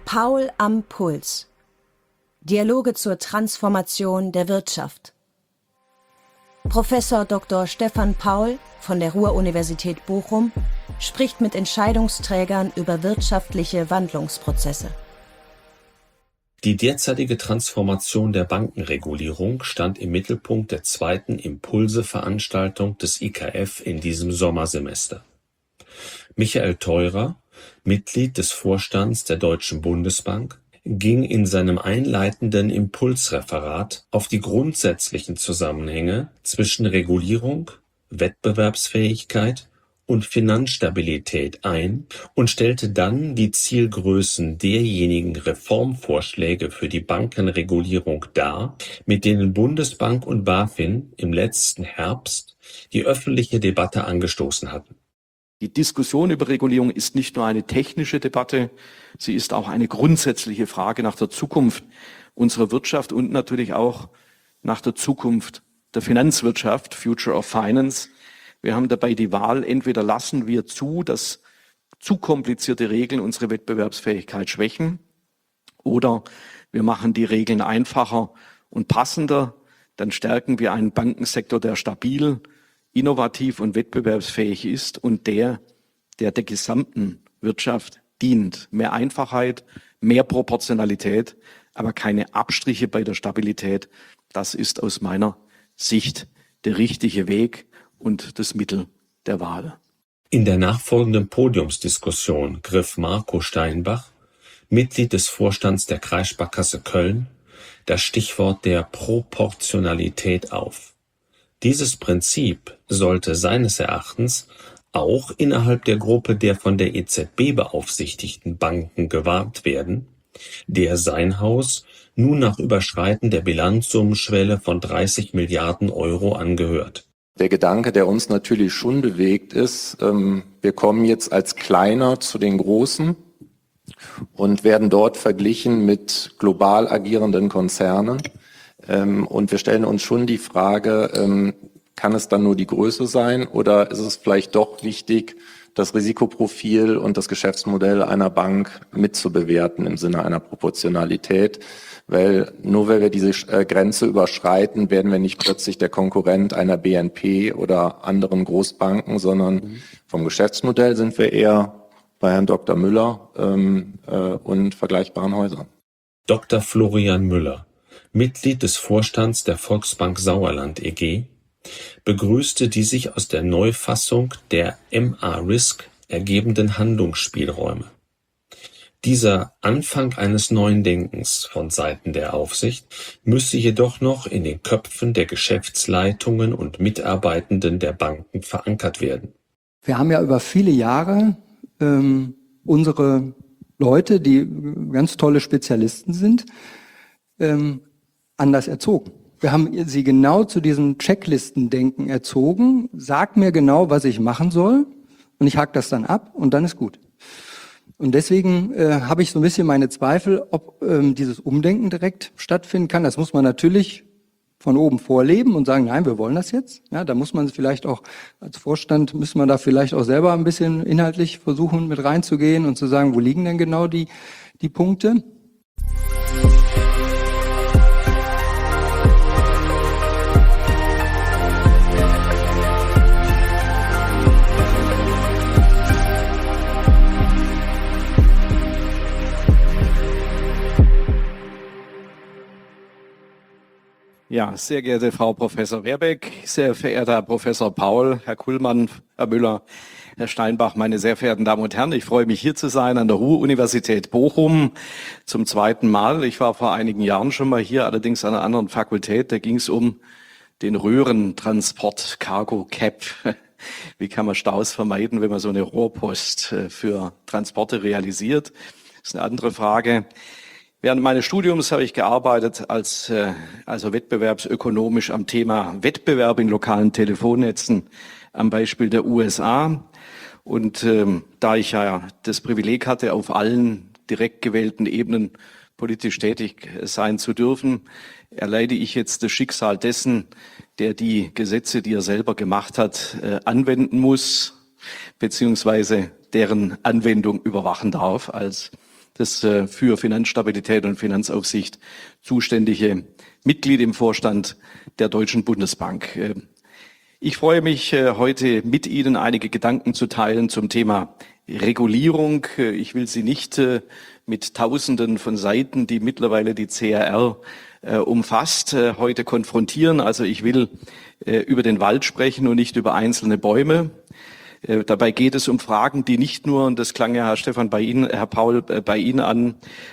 Paul am Puls. Dialoge zur Transformation der Wirtschaft. Professor Dr. Stefan Paul von der Ruhr-Universität Bochum spricht mit Entscheidungsträgern über wirtschaftliche Wandlungsprozesse. Die derzeitige Transformation der Bankenregulierung stand im Mittelpunkt der zweiten Impulse-Veranstaltung des IKF in diesem Sommersemester. Michael Theurer, Mitglied des Vorstands der Deutschen Bundesbank, ging in seinem einleitenden Impulsreferat auf die grundsätzlichen Zusammenhänge zwischen Regulierung, Wettbewerbsfähigkeit und Finanzstabilität ein und stellte dann die Zielgrößen derjenigen Reformvorschläge für die Bankenregulierung dar, mit denen Bundesbank und BaFin im letzten Herbst die öffentliche Debatte angestoßen hatten. Die Diskussion über Regulierung ist nicht nur eine technische Debatte, sie ist auch eine grundsätzliche Frage nach der Zukunft unserer Wirtschaft und natürlich auch nach der Zukunft der Finanzwirtschaft, Future of Finance. Wir haben dabei die Wahl, entweder lassen wir zu, dass zu komplizierte Regeln unsere Wettbewerbsfähigkeit schwächen, oder wir machen die Regeln einfacher und passender, dann stärken wir einen Bankensektor, der stabil, innovativ und wettbewerbsfähig ist und der gesamten Wirtschaft dient. Mehr Einfachheit, mehr Proportionalität, aber keine Abstriche bei der Stabilität. Das ist aus meiner Sicht der richtige Weg und das Mittel der Wahl. In der nachfolgenden Podiumsdiskussion griff Marco Steinbach, Mitglied des Vorstands der Kreissparkasse Köln, das Stichwort der Proportionalität auf. Dieses Prinzip sollte seines Erachtens auch innerhalb der Gruppe der von der EZB beaufsichtigten Banken gewahrt werden, der sein Haus nun nach Überschreiten der Bilanzsummenschwelle von 30 Milliarden Euro angehört. Der Gedanke, der uns natürlich schon bewegt, ist, wir kommen jetzt als Kleiner zu den Großen und werden dort verglichen mit global agierenden Konzernen. Und wir stellen uns schon die Frage, kann es dann nur die Größe sein oder ist es vielleicht doch wichtig, das Risikoprofil und das Geschäftsmodell einer Bank mitzubewerten im Sinne einer Proportionalität? Weil nur wenn wir diese Grenze überschreiten, werden wir nicht plötzlich der Konkurrent einer BNP oder anderen Großbanken, sondern vom Geschäftsmodell sind wir eher bei Herrn Dr. Müller und vergleichbaren Häusern. Dr. Florian Müller, Mitglied des Vorstands der Volksbank Sauerland e.G., begrüßte die sich aus der Neufassung der MA-Risk ergebenden Handlungsspielräume. Dieser Anfang eines neuen Denkens von Seiten der Aufsicht müsse jedoch noch in den Köpfen der Geschäftsleitungen und Mitarbeitenden der Banken verankert werden. Wir haben ja über viele Jahre unsere Leute, die ganz tolle Spezialisten sind, anders erzogen. Wir haben sie genau zu diesem Checklistendenken erzogen. Sag mir genau, was ich machen soll und ich hake das dann ab und dann ist gut. Und deswegen habe ich so ein bisschen meine Zweifel, ob dieses Umdenken direkt stattfinden kann. Das muss man natürlich von oben vorleben und sagen, nein, wir wollen das jetzt. Ja, da muss man vielleicht auch als Vorstand, müssen wir da vielleicht auch selber ein bisschen inhaltlich versuchen, mit reinzugehen und zu sagen, wo liegen denn genau die Punkte? Ja, sehr geehrte Frau Professor Wehrbeck, sehr verehrter Herr Professor Paul, Herr Kullmann, Herr Müller, Herr Steinbach, meine sehr verehrten Damen und Herren, ich freue mich hier zu sein an der Ruhr-Universität Bochum zum zweiten Mal. Ich war vor einigen Jahren schon mal hier, allerdings an einer anderen Fakultät. Da ging es um den Röhrentransport, Cargo Cap. Wie kann man Staus vermeiden, wenn man so eine Rohrpost für Transporte realisiert? Das ist eine andere Frage. Während meines Studiums habe ich gearbeitet also wettbewerbsökonomisch am Thema Wettbewerb in lokalen Telefonnetzen am Beispiel der USA. Und da ich ja das Privileg hatte, auf allen direkt gewählten Ebenen politisch tätig sein zu dürfen, erleide ich jetzt das Schicksal dessen, der die Gesetze, die er selber gemacht hat, anwenden muss, beziehungsweise deren Anwendung überwachen darf als das für Finanzstabilität und Finanzaufsicht zuständige Mitglied im Vorstand der Deutschen Bundesbank. Ich freue mich, heute mit Ihnen einige Gedanken zu teilen zum Thema Regulierung. Ich will Sie nicht mit Tausenden von Seiten, die mittlerweile die CRR umfasst, heute konfrontieren. Also ich will über den Wald sprechen und nicht über einzelne Bäume. Dabei geht es um Fragen, die nicht nur, und das klang ja Herr Stefan bei Ihnen, Herr Paul, bei Ihnen an,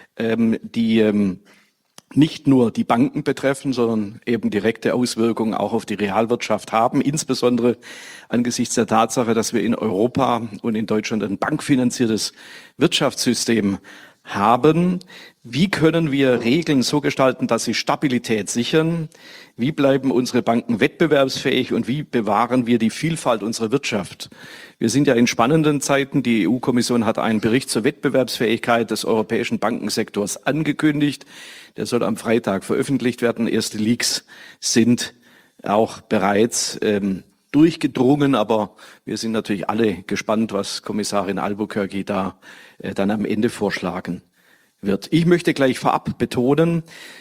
die nicht nur die Banken betreffen, sondern eben direkte Auswirkungen auch auf die Realwirtschaft haben, insbesondere angesichts der Tatsache, dass wir in Europa und in Deutschland ein bankfinanziertes Wirtschaftssystem haben. Wie können wir Regeln so gestalten, dass sie Stabilität sichern? Wie bleiben unsere Banken wettbewerbsfähig und wie bewahren wir die Vielfalt unserer Wirtschaft? Wir sind ja in spannenden Zeiten. Die EU-Kommission hat einen Bericht zur Wettbewerbsfähigkeit des europäischen Bankensektors angekündigt. Der soll am Freitag veröffentlicht werden. Erste Leaks sind auch bereits durchgedrungen, aber wir sind natürlich alle gespannt, was Kommissarin Albuquerque da dann am Ende vorschlagen wird. Ich möchte gleich vorab betonen,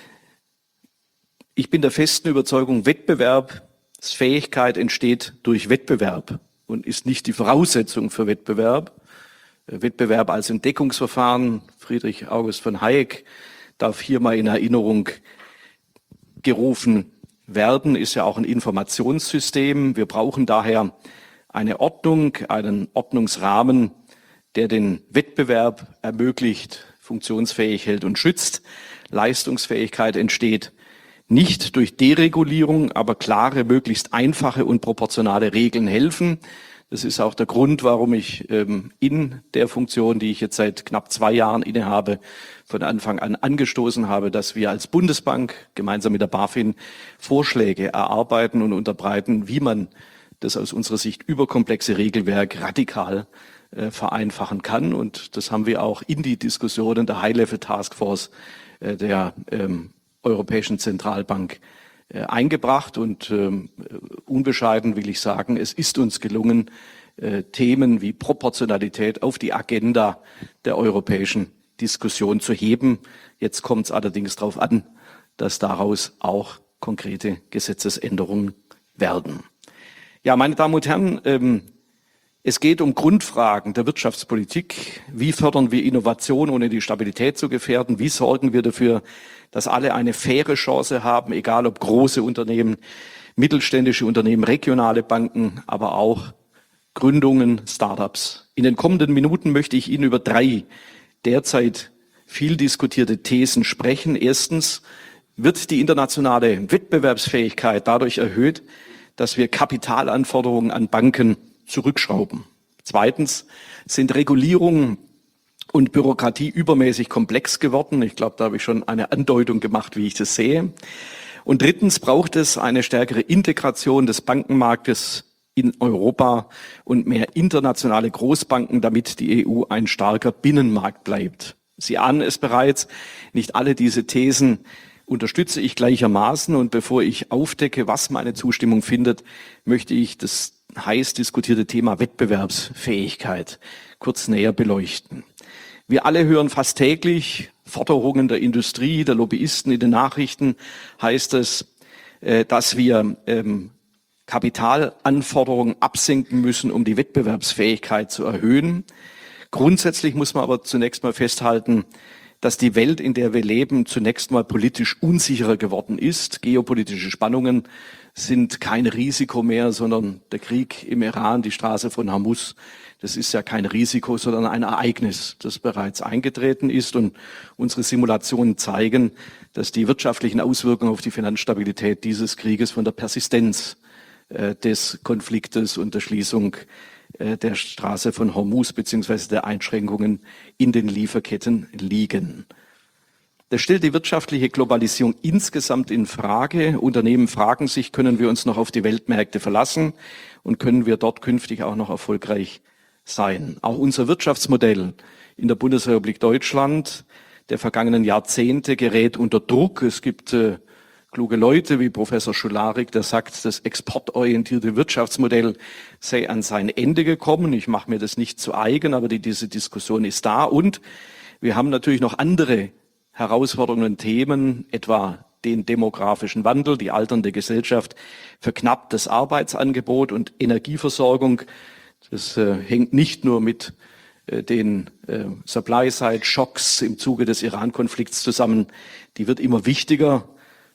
ich bin der festen Überzeugung, Wettbewerbsfähigkeit entsteht durch Wettbewerb und ist nicht die Voraussetzung für Wettbewerb. Wettbewerb als Entdeckungsverfahren, Friedrich August von Hayek, darf hier mal in Erinnerung gerufen werden, ist ja auch ein Informationssystem. Wir brauchen daher eine Ordnung, einen Ordnungsrahmen, der den Wettbewerb ermöglicht, funktionsfähig hält und schützt. Leistungsfähigkeit entsteht nicht durch Deregulierung, aber klare, möglichst einfache und proportionale Regeln helfen. Das ist auch der Grund, warum ich in der Funktion, die ich jetzt seit knapp 2 Jahren innehabe, von Anfang an angestoßen habe, dass wir als Bundesbank gemeinsam mit der BaFin Vorschläge erarbeiten und unterbreiten, wie man das aus unserer Sicht überkomplexe Regelwerk radikal vereinfachen kann. Und das haben wir auch in die Diskussionen der High-Level-Taskforce der Europäischen Zentralbank eingebracht. Und unbescheiden will ich sagen, es ist uns gelungen, Themen wie Proportionalität auf die Agenda der europäischen Diskussion zu heben. Jetzt kommt es allerdings darauf an, dass daraus auch konkrete Gesetzesänderungen werden. Ja, meine Damen und Herren, es geht um Grundfragen der Wirtschaftspolitik. Wie fördern wir Innovation, ohne die Stabilität zu gefährden? Wie sorgen wir dafür, dass alle eine faire Chance haben, egal ob große Unternehmen, mittelständische Unternehmen, regionale Banken, aber auch Gründungen, Startups. In den kommenden Minuten möchte ich Ihnen über 3 derzeit viel diskutierte Thesen sprechen. Erstens wird die internationale Wettbewerbsfähigkeit dadurch erhöht, dass wir Kapitalanforderungen an Banken zurückschrauben. Zweitens sind Regulierung und Bürokratie übermäßig komplex geworden. Ich glaube, da habe ich schon eine Andeutung gemacht, wie ich das sehe. Und drittens braucht es eine stärkere Integration des Bankenmarktes in Europa und mehr internationale Großbanken, damit die EU ein starker Binnenmarkt bleibt. Sie ahnen es bereits, nicht alle diese Thesen unterstütze ich gleichermaßen. Und bevor ich aufdecke, was meine Zustimmung findet, möchte ich das heiß diskutierte Thema Wettbewerbsfähigkeit kurz näher beleuchten. Wir alle hören fast täglich Forderungen der Industrie, der Lobbyisten in den Nachrichten, heißt es, dass wir Kapitalanforderungen absenken müssen, um die Wettbewerbsfähigkeit zu erhöhen. Grundsätzlich muss man aber zunächst mal festhalten, dass die Welt, in der wir leben, zunächst mal politisch unsicherer geworden ist. Geopolitische Spannungen sind kein Risiko mehr, sondern der Krieg im Iran, die Straße von Hormuz, das ist ja kein Risiko, sondern ein Ereignis, das bereits eingetreten ist. Und unsere Simulationen zeigen, dass die wirtschaftlichen Auswirkungen auf die Finanzstabilität dieses Krieges von der Persistenz des Konfliktes und der Schließung der Straße von Hormuz beziehungsweise der Einschränkungen in den Lieferketten liegen. Das stellt die wirtschaftliche Globalisierung insgesamt in Frage. Unternehmen fragen sich, können wir uns noch auf die Weltmärkte verlassen und können wir dort künftig auch noch erfolgreich sein? Auch unser Wirtschaftsmodell in der Bundesrepublik Deutschland der vergangenen Jahrzehnte gerät unter Druck. Es gibt kluge Leute wie Professor Schularik, der sagt, das exportorientierte Wirtschaftsmodell sei an sein Ende gekommen. Ich mache mir das nicht zu eigen, aber diese Diskussion ist da. Und Wir haben natürlich noch andere Herausforderungen und Themen, etwa den demografischen Wandel, die alternde Gesellschaft, verknapptes Arbeitsangebot und Energieversorgung. Das hängt nicht nur mit den Supply-Side-Schocks im Zuge des Iran-Konflikts zusammen. Die wird immer wichtiger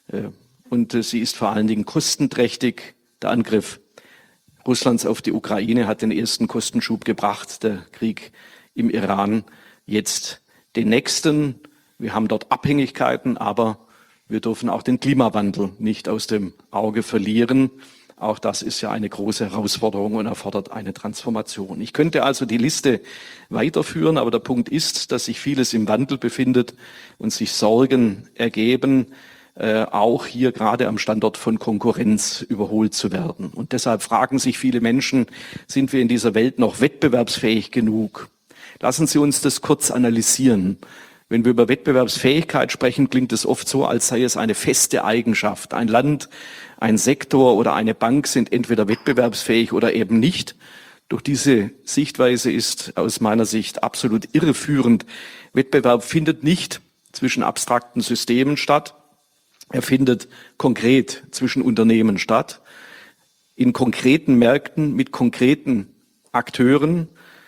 und sie ist vor allen Dingen kostenträchtig. Der Angriff Russlands auf die Ukraine hat den ersten Kostenschub gebracht, der Krieg im Iran jetzt den nächsten. Wir haben dort Abhängigkeiten, aber wir dürfen auch den Klimawandel nicht aus dem Auge verlieren. Auch das ist ja eine große Herausforderung und erfordert eine Transformation. Ich könnte also die Liste weiterführen, aber der Punkt ist, dass sich vieles im Wandel befindet und sich Sorgen ergeben, auch hier gerade am Standort von Konkurrenz überholt zu werden. Und deshalb fragen sich viele Menschen, sind wir in dieser Welt noch wettbewerbsfähig genug? Lassen Sie uns das kurz analysieren. Wenn wir über Wettbewerbsfähigkeit sprechen, klingt es oft so, als sei es eine feste Eigenschaft. Ein Land, ein Sektor oder eine Bank sind entweder wettbewerbsfähig oder eben nicht. Doch diese Sichtweise ist aus meiner Sicht absolut irreführend. Wettbewerb findet nicht zwischen abstrakten Systemen statt. Er findet konkret zwischen Unternehmen statt, in konkreten Märkten mit konkreten Akteuren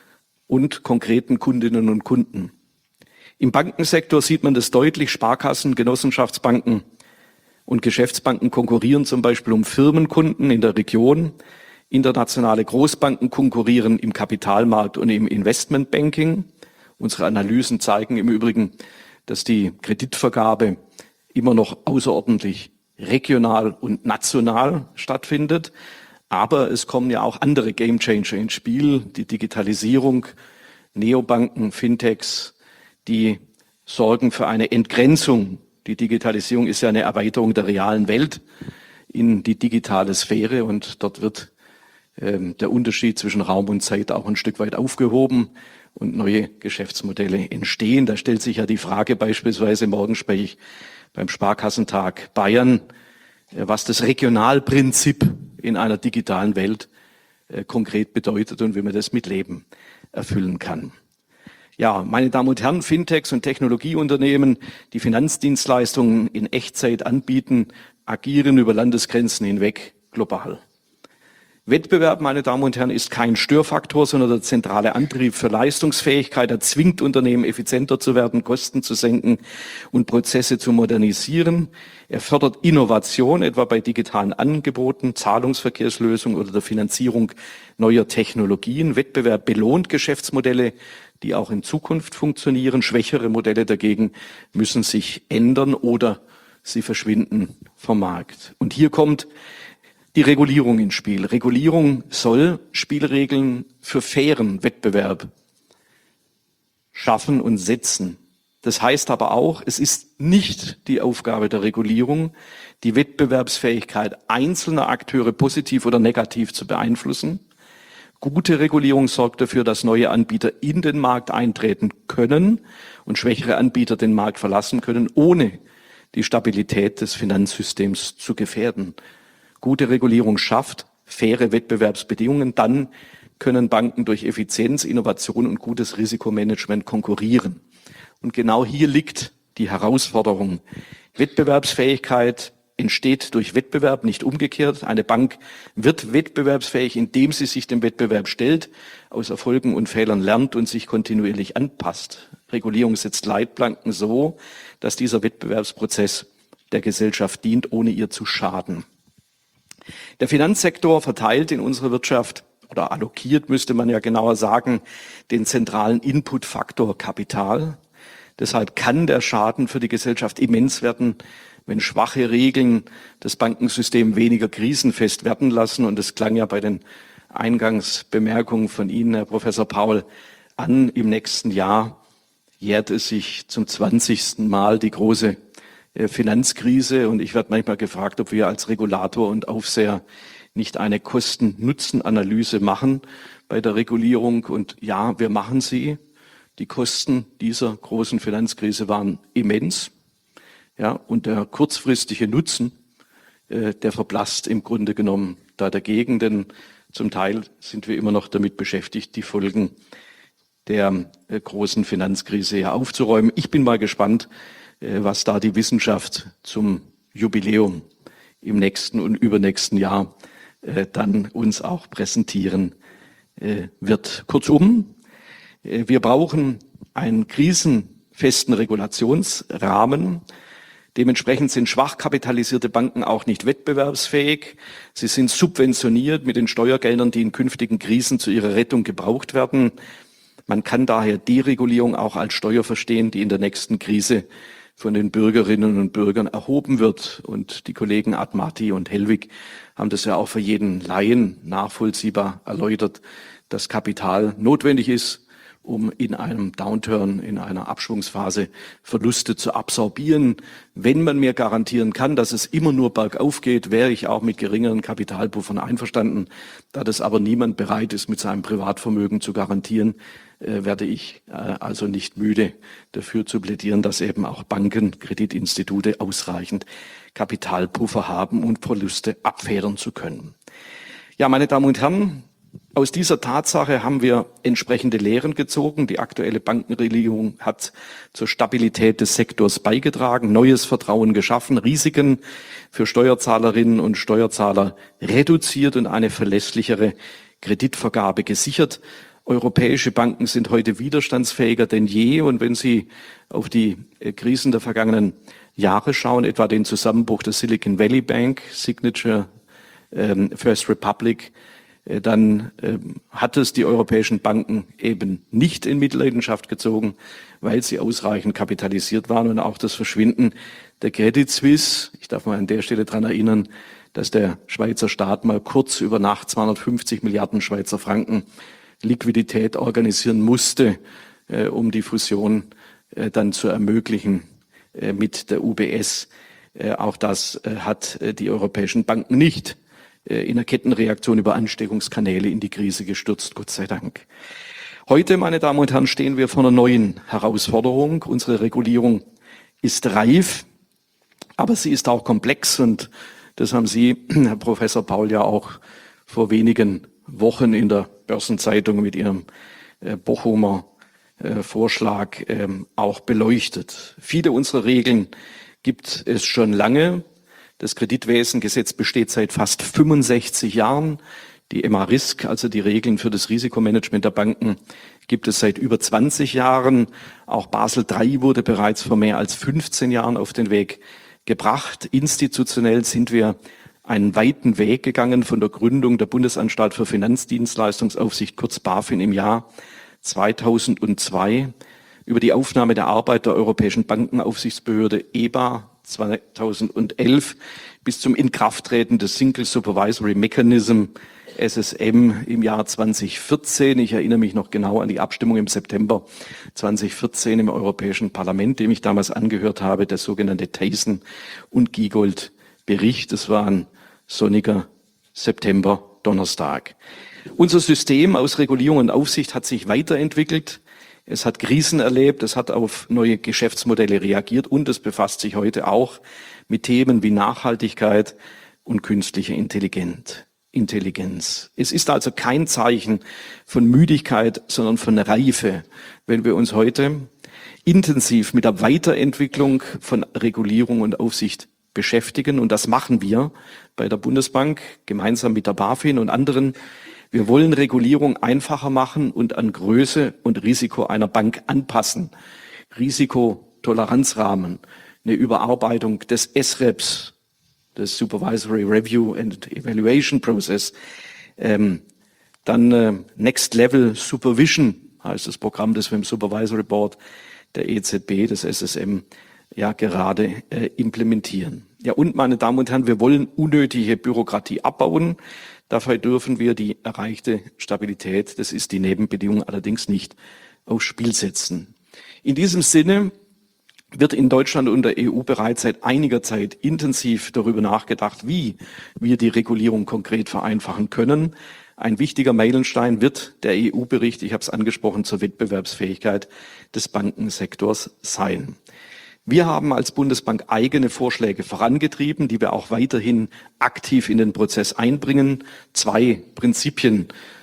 und konkreten Kundinnen und Kunden. Im Bankensektor sieht man das deutlich. Sparkassen, Genossenschaftsbanken und Geschäftsbanken konkurrieren zum Beispiel um Firmenkunden in der Region. Internationale Großbanken konkurrieren im Kapitalmarkt und im Investmentbanking. Unsere Analysen zeigen im Übrigen, dass die Kreditvergabe immer noch außerordentlich regional und national stattfindet. Aber es kommen ja auch andere Gamechanger ins Spiel, die Digitalisierung, Neobanken, Fintechs, die sorgen für eine Entgrenzung. Die Digitalisierung ist ja eine Erweiterung der realen Welt in die digitale Sphäre und dort wird der Unterschied zwischen Raum und Zeit auch ein Stück weit aufgehoben und neue Geschäftsmodelle entstehen. Da stellt sich ja die Frage beispielsweise, morgen spreche ich beim Sparkassentag Bayern, was das Regionalprinzip in einer digitalen Welt konkret bedeutet und wie man das mit Leben erfüllen kann. Ja, meine Damen und Herren, Fintechs und Technologieunternehmen, die Finanzdienstleistungen in Echtzeit anbieten, agieren über Landesgrenzen hinweg global. Wettbewerb, meine Damen und Herren, ist kein Störfaktor, sondern der zentrale Antrieb für Leistungsfähigkeit. Er zwingt Unternehmen, effizienter zu werden, Kosten zu senken und Prozesse zu modernisieren. Er fördert Innovation, etwa bei digitalen Angeboten, Zahlungsverkehrslösungen oder der Finanzierung neuer Technologien. Wettbewerb belohnt Geschäftsmodelle, die auch in Zukunft funktionieren. Schwächere Modelle dagegen müssen sich ändern oder sie verschwinden vom Markt. Und hier kommt die Regulierung ins Spiel. Regulierung soll Spielregeln für fairen Wettbewerb schaffen und setzen. Das heißt aber auch, es ist nicht die Aufgabe der Regulierung, die Wettbewerbsfähigkeit einzelner Akteure positiv oder negativ zu beeinflussen. Gute Regulierung sorgt dafür, dass neue Anbieter in den Markt eintreten können und schwächere Anbieter den Markt verlassen können, ohne die Stabilität des Finanzsystems zu gefährden. Gute Regulierung schafft faire Wettbewerbsbedingungen, dann können Banken durch Effizienz, Innovation und gutes Risikomanagement konkurrieren. Und genau hier liegt die Herausforderung. Wettbewerbsfähigkeit entsteht durch Wettbewerb, nicht umgekehrt. Eine Bank wird wettbewerbsfähig, indem sie sich dem Wettbewerb stellt, aus Erfolgen und Fehlern lernt und sich kontinuierlich anpasst. Regulierung setzt Leitplanken so, dass dieser Wettbewerbsprozess der Gesellschaft dient, ohne ihr zu schaden. Der Finanzsektor verteilt in unserer Wirtschaft oder allokiert, müsste man ja genauer sagen, den zentralen Inputfaktor Kapital. Deshalb kann der Schaden für die Gesellschaft immens werden, wenn schwache Regeln das Bankensystem weniger krisenfest werden lassen. Und es klang ja bei den Eingangsbemerkungen von Ihnen, Herr Professor Paul, an. Im nächsten Jahr jährt es sich zum 20. Mal die große Finanzkrise. Und ich werde manchmal gefragt, ob wir als Regulator und Aufseher nicht eine Kosten-Nutzen-Analyse machen bei der Regulierung. Und ja, wir machen sie. Die Kosten dieser großen Finanzkrise waren immens. Ja, und der kurzfristige Nutzen, der verblasst im Grunde genommen da dagegen, denn zum Teil sind wir immer noch damit beschäftigt, die Folgen der großen Finanzkrise ja aufzuräumen. Ich bin mal gespannt, was da die Wissenschaft zum Jubiläum im nächsten und übernächsten Jahr dann uns auch präsentieren wird. Kurzum, wir brauchen einen krisenfesten Regulationsrahmen. Dementsprechend sind schwach kapitalisierte Banken auch nicht wettbewerbsfähig. Sie sind subventioniert mit den Steuergeldern, die in künftigen Krisen zu ihrer Rettung gebraucht werden. Man kann daher Deregulierung auch als Steuer verstehen, die in der nächsten Krise von den Bürgerinnen und Bürgern erhoben wird. Und die Kollegen Admati und Hellwig haben das ja auch für jeden Laien nachvollziehbar erläutert, dass Kapital notwendig ist, um in einem Downturn, in einer Abschwungsphase Verluste zu absorbieren. Wenn man mir garantieren kann, dass es immer nur bergauf geht, wäre ich auch mit geringeren Kapitalpuffern einverstanden. Da das aber niemand bereit ist, mit seinem Privatvermögen zu garantieren, werde ich also nicht müde, dafür zu plädieren, dass eben auch Banken, Kreditinstitute ausreichend Kapitalpuffer haben, um Verluste abfedern zu können. Ja, meine Damen und Herren, aus dieser Tatsache haben wir entsprechende Lehren gezogen. Die aktuelle Bankenregulierung hat zur Stabilität des Sektors beigetragen, neues Vertrauen geschaffen, Risiken für Steuerzahlerinnen und Steuerzahler reduziert und eine verlässlichere Kreditvergabe gesichert. Europäische Banken sind heute widerstandsfähiger denn je. Und wenn Sie auf die Krisen der vergangenen Jahre schauen, etwa den Zusammenbruch der Silicon Valley Bank, Signature, First Republic, dann hat es die europäischen Banken eben nicht in Mitleidenschaft gezogen, weil sie ausreichend kapitalisiert waren. Und auch das Verschwinden der Credit Suisse, ich darf mal an der Stelle daran erinnern, dass der Schweizer Staat mal kurz über Nacht 250 Milliarden Schweizer Franken Liquidität organisieren musste, um die Fusion dann zu ermöglichen mit der UBS. Auch das hat die europäischen Banken nicht in der Kettenreaktion über Ansteckungskanäle in die Krise gestürzt, Gott sei Dank. Heute, meine Damen und Herren, stehen wir vor einer neuen Herausforderung. Unsere Regulierung ist reif, aber sie ist auch komplex und das haben Sie, Herr Professor Paul, ja auch vor wenigen Wochen in der Börsenzeitung mit Ihrem Bochumer Vorschlag auch beleuchtet. Viele unserer Regeln gibt es schon lange. Das Kreditwesengesetz besteht seit fast 65 Jahren. Die EMA-Risk, also die Regeln für das Risikomanagement der Banken, gibt es seit über 20 Jahren. Auch Basel III wurde bereits vor mehr als 15 Jahren auf den Weg gebracht. Institutionell sind wir einen weiten Weg gegangen von der Gründung der Bundesanstalt für Finanzdienstleistungsaufsicht, kurz BaFin, im Jahr 2002, über die Aufnahme der Arbeit der Europäischen Bankenaufsichtsbehörde EBA 2011 bis zum Inkrafttreten des Single Supervisory Mechanism SSM im Jahr 2014. Ich erinnere mich noch genau an die Abstimmung im September 2014 im Europäischen Parlament, dem ich damals angehört habe, der sogenannte Thyssen- und Giegold-Bericht. Es war ein sonniger September-Donnerstag. Unser System aus Regulierung und Aufsicht hat sich weiterentwickelt. Es hat Krisen erlebt, es hat auf neue Geschäftsmodelle reagiert und es befasst sich heute auch mit Themen wie Nachhaltigkeit und künstliche Intelligenz. Es ist also kein Zeichen von Müdigkeit, sondern von Reife, wenn wir uns heute intensiv mit der Weiterentwicklung von Regulierung und Aufsicht beschäftigen. Und das machen wir bei der Bundesbank gemeinsam mit der BaFin und anderen. Wir wollen Regulierung einfacher machen und an Größe und Risiko einer Bank anpassen. Risikotoleranzrahmen, eine Überarbeitung des SREPs, des Supervisory Review and Evaluation Process, dann Next Level Supervision heißt das Programm, das wir im Supervisory Board der EZB, des SSM, ja gerade implementieren. Ja, und meine Damen und Herren, wir wollen unnötige Bürokratie abbauen. Dafür dürfen wir die erreichte Stabilität, das ist die Nebenbedingung, allerdings nicht aufs Spiel setzen. In diesem Sinne wird in Deutschland und der EU bereits seit einiger Zeit intensiv darüber nachgedacht, wie wir die Regulierung konkret vereinfachen können. Ein wichtiger Meilenstein wird der EU-Bericht, ich habe es angesprochen, zur Wettbewerbsfähigkeit des Bankensektors sein. Wir haben als Bundesbank eigene Vorschläge vorangetrieben, die wir auch weiterhin aktiv in den Prozess einbringen. 2 Prinzipien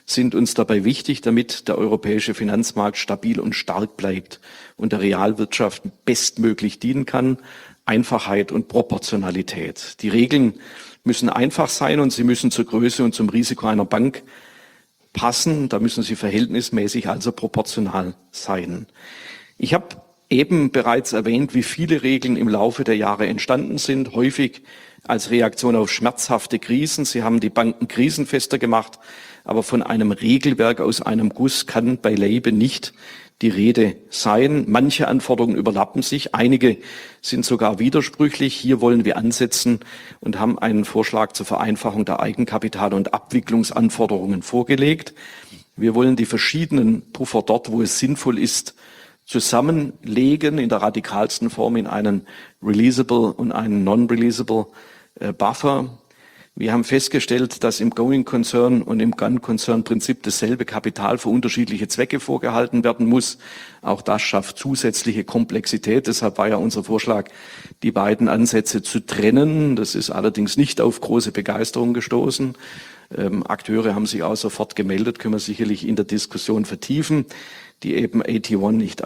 sind uns dabei wichtig, damit der europäische Finanzmarkt stabil und stark bleibt und der Realwirtschaft bestmöglich dienen kann. Einfachheit und Proportionalität. Die Regeln müssen einfach sein und sie müssen zur Größe und zum Risiko einer Bank passen. Da müssen sie verhältnismäßig, also proportional sein. Ich habe eben bereits erwähnt, wie viele Regeln im Laufe der Jahre entstanden sind, häufig als Reaktion auf schmerzhafte Krisen. Sie haben die Banken krisenfester gemacht, aber von einem Regelwerk aus einem Guss kann beileibe nicht die Rede sein. Manche Anforderungen überlappen sich, einige sind sogar widersprüchlich. Hier wollen wir ansetzen und haben einen Vorschlag zur Vereinfachung der Eigenkapital- und Abwicklungsanforderungen vorgelegt. Wir wollen die verschiedenen Puffer dort, wo es sinnvoll ist, zusammenlegen in der radikalsten Form in einen Releasable und einen Non-Releasable Buffer. Wir haben festgestellt, dass im Going Concern und im Gun Concern Prinzip dasselbe Kapital für unterschiedliche Zwecke vorgehalten werden muss. Auch das schafft zusätzliche Komplexität. Deshalb war ja unser Vorschlag, die beiden Ansätze zu trennen. Das ist allerdings nicht auf große Begeisterung gestoßen. Akteure haben sich auch sofort gemeldet, können wir sicherlich in der Diskussion vertiefen, die eben AT1 nicht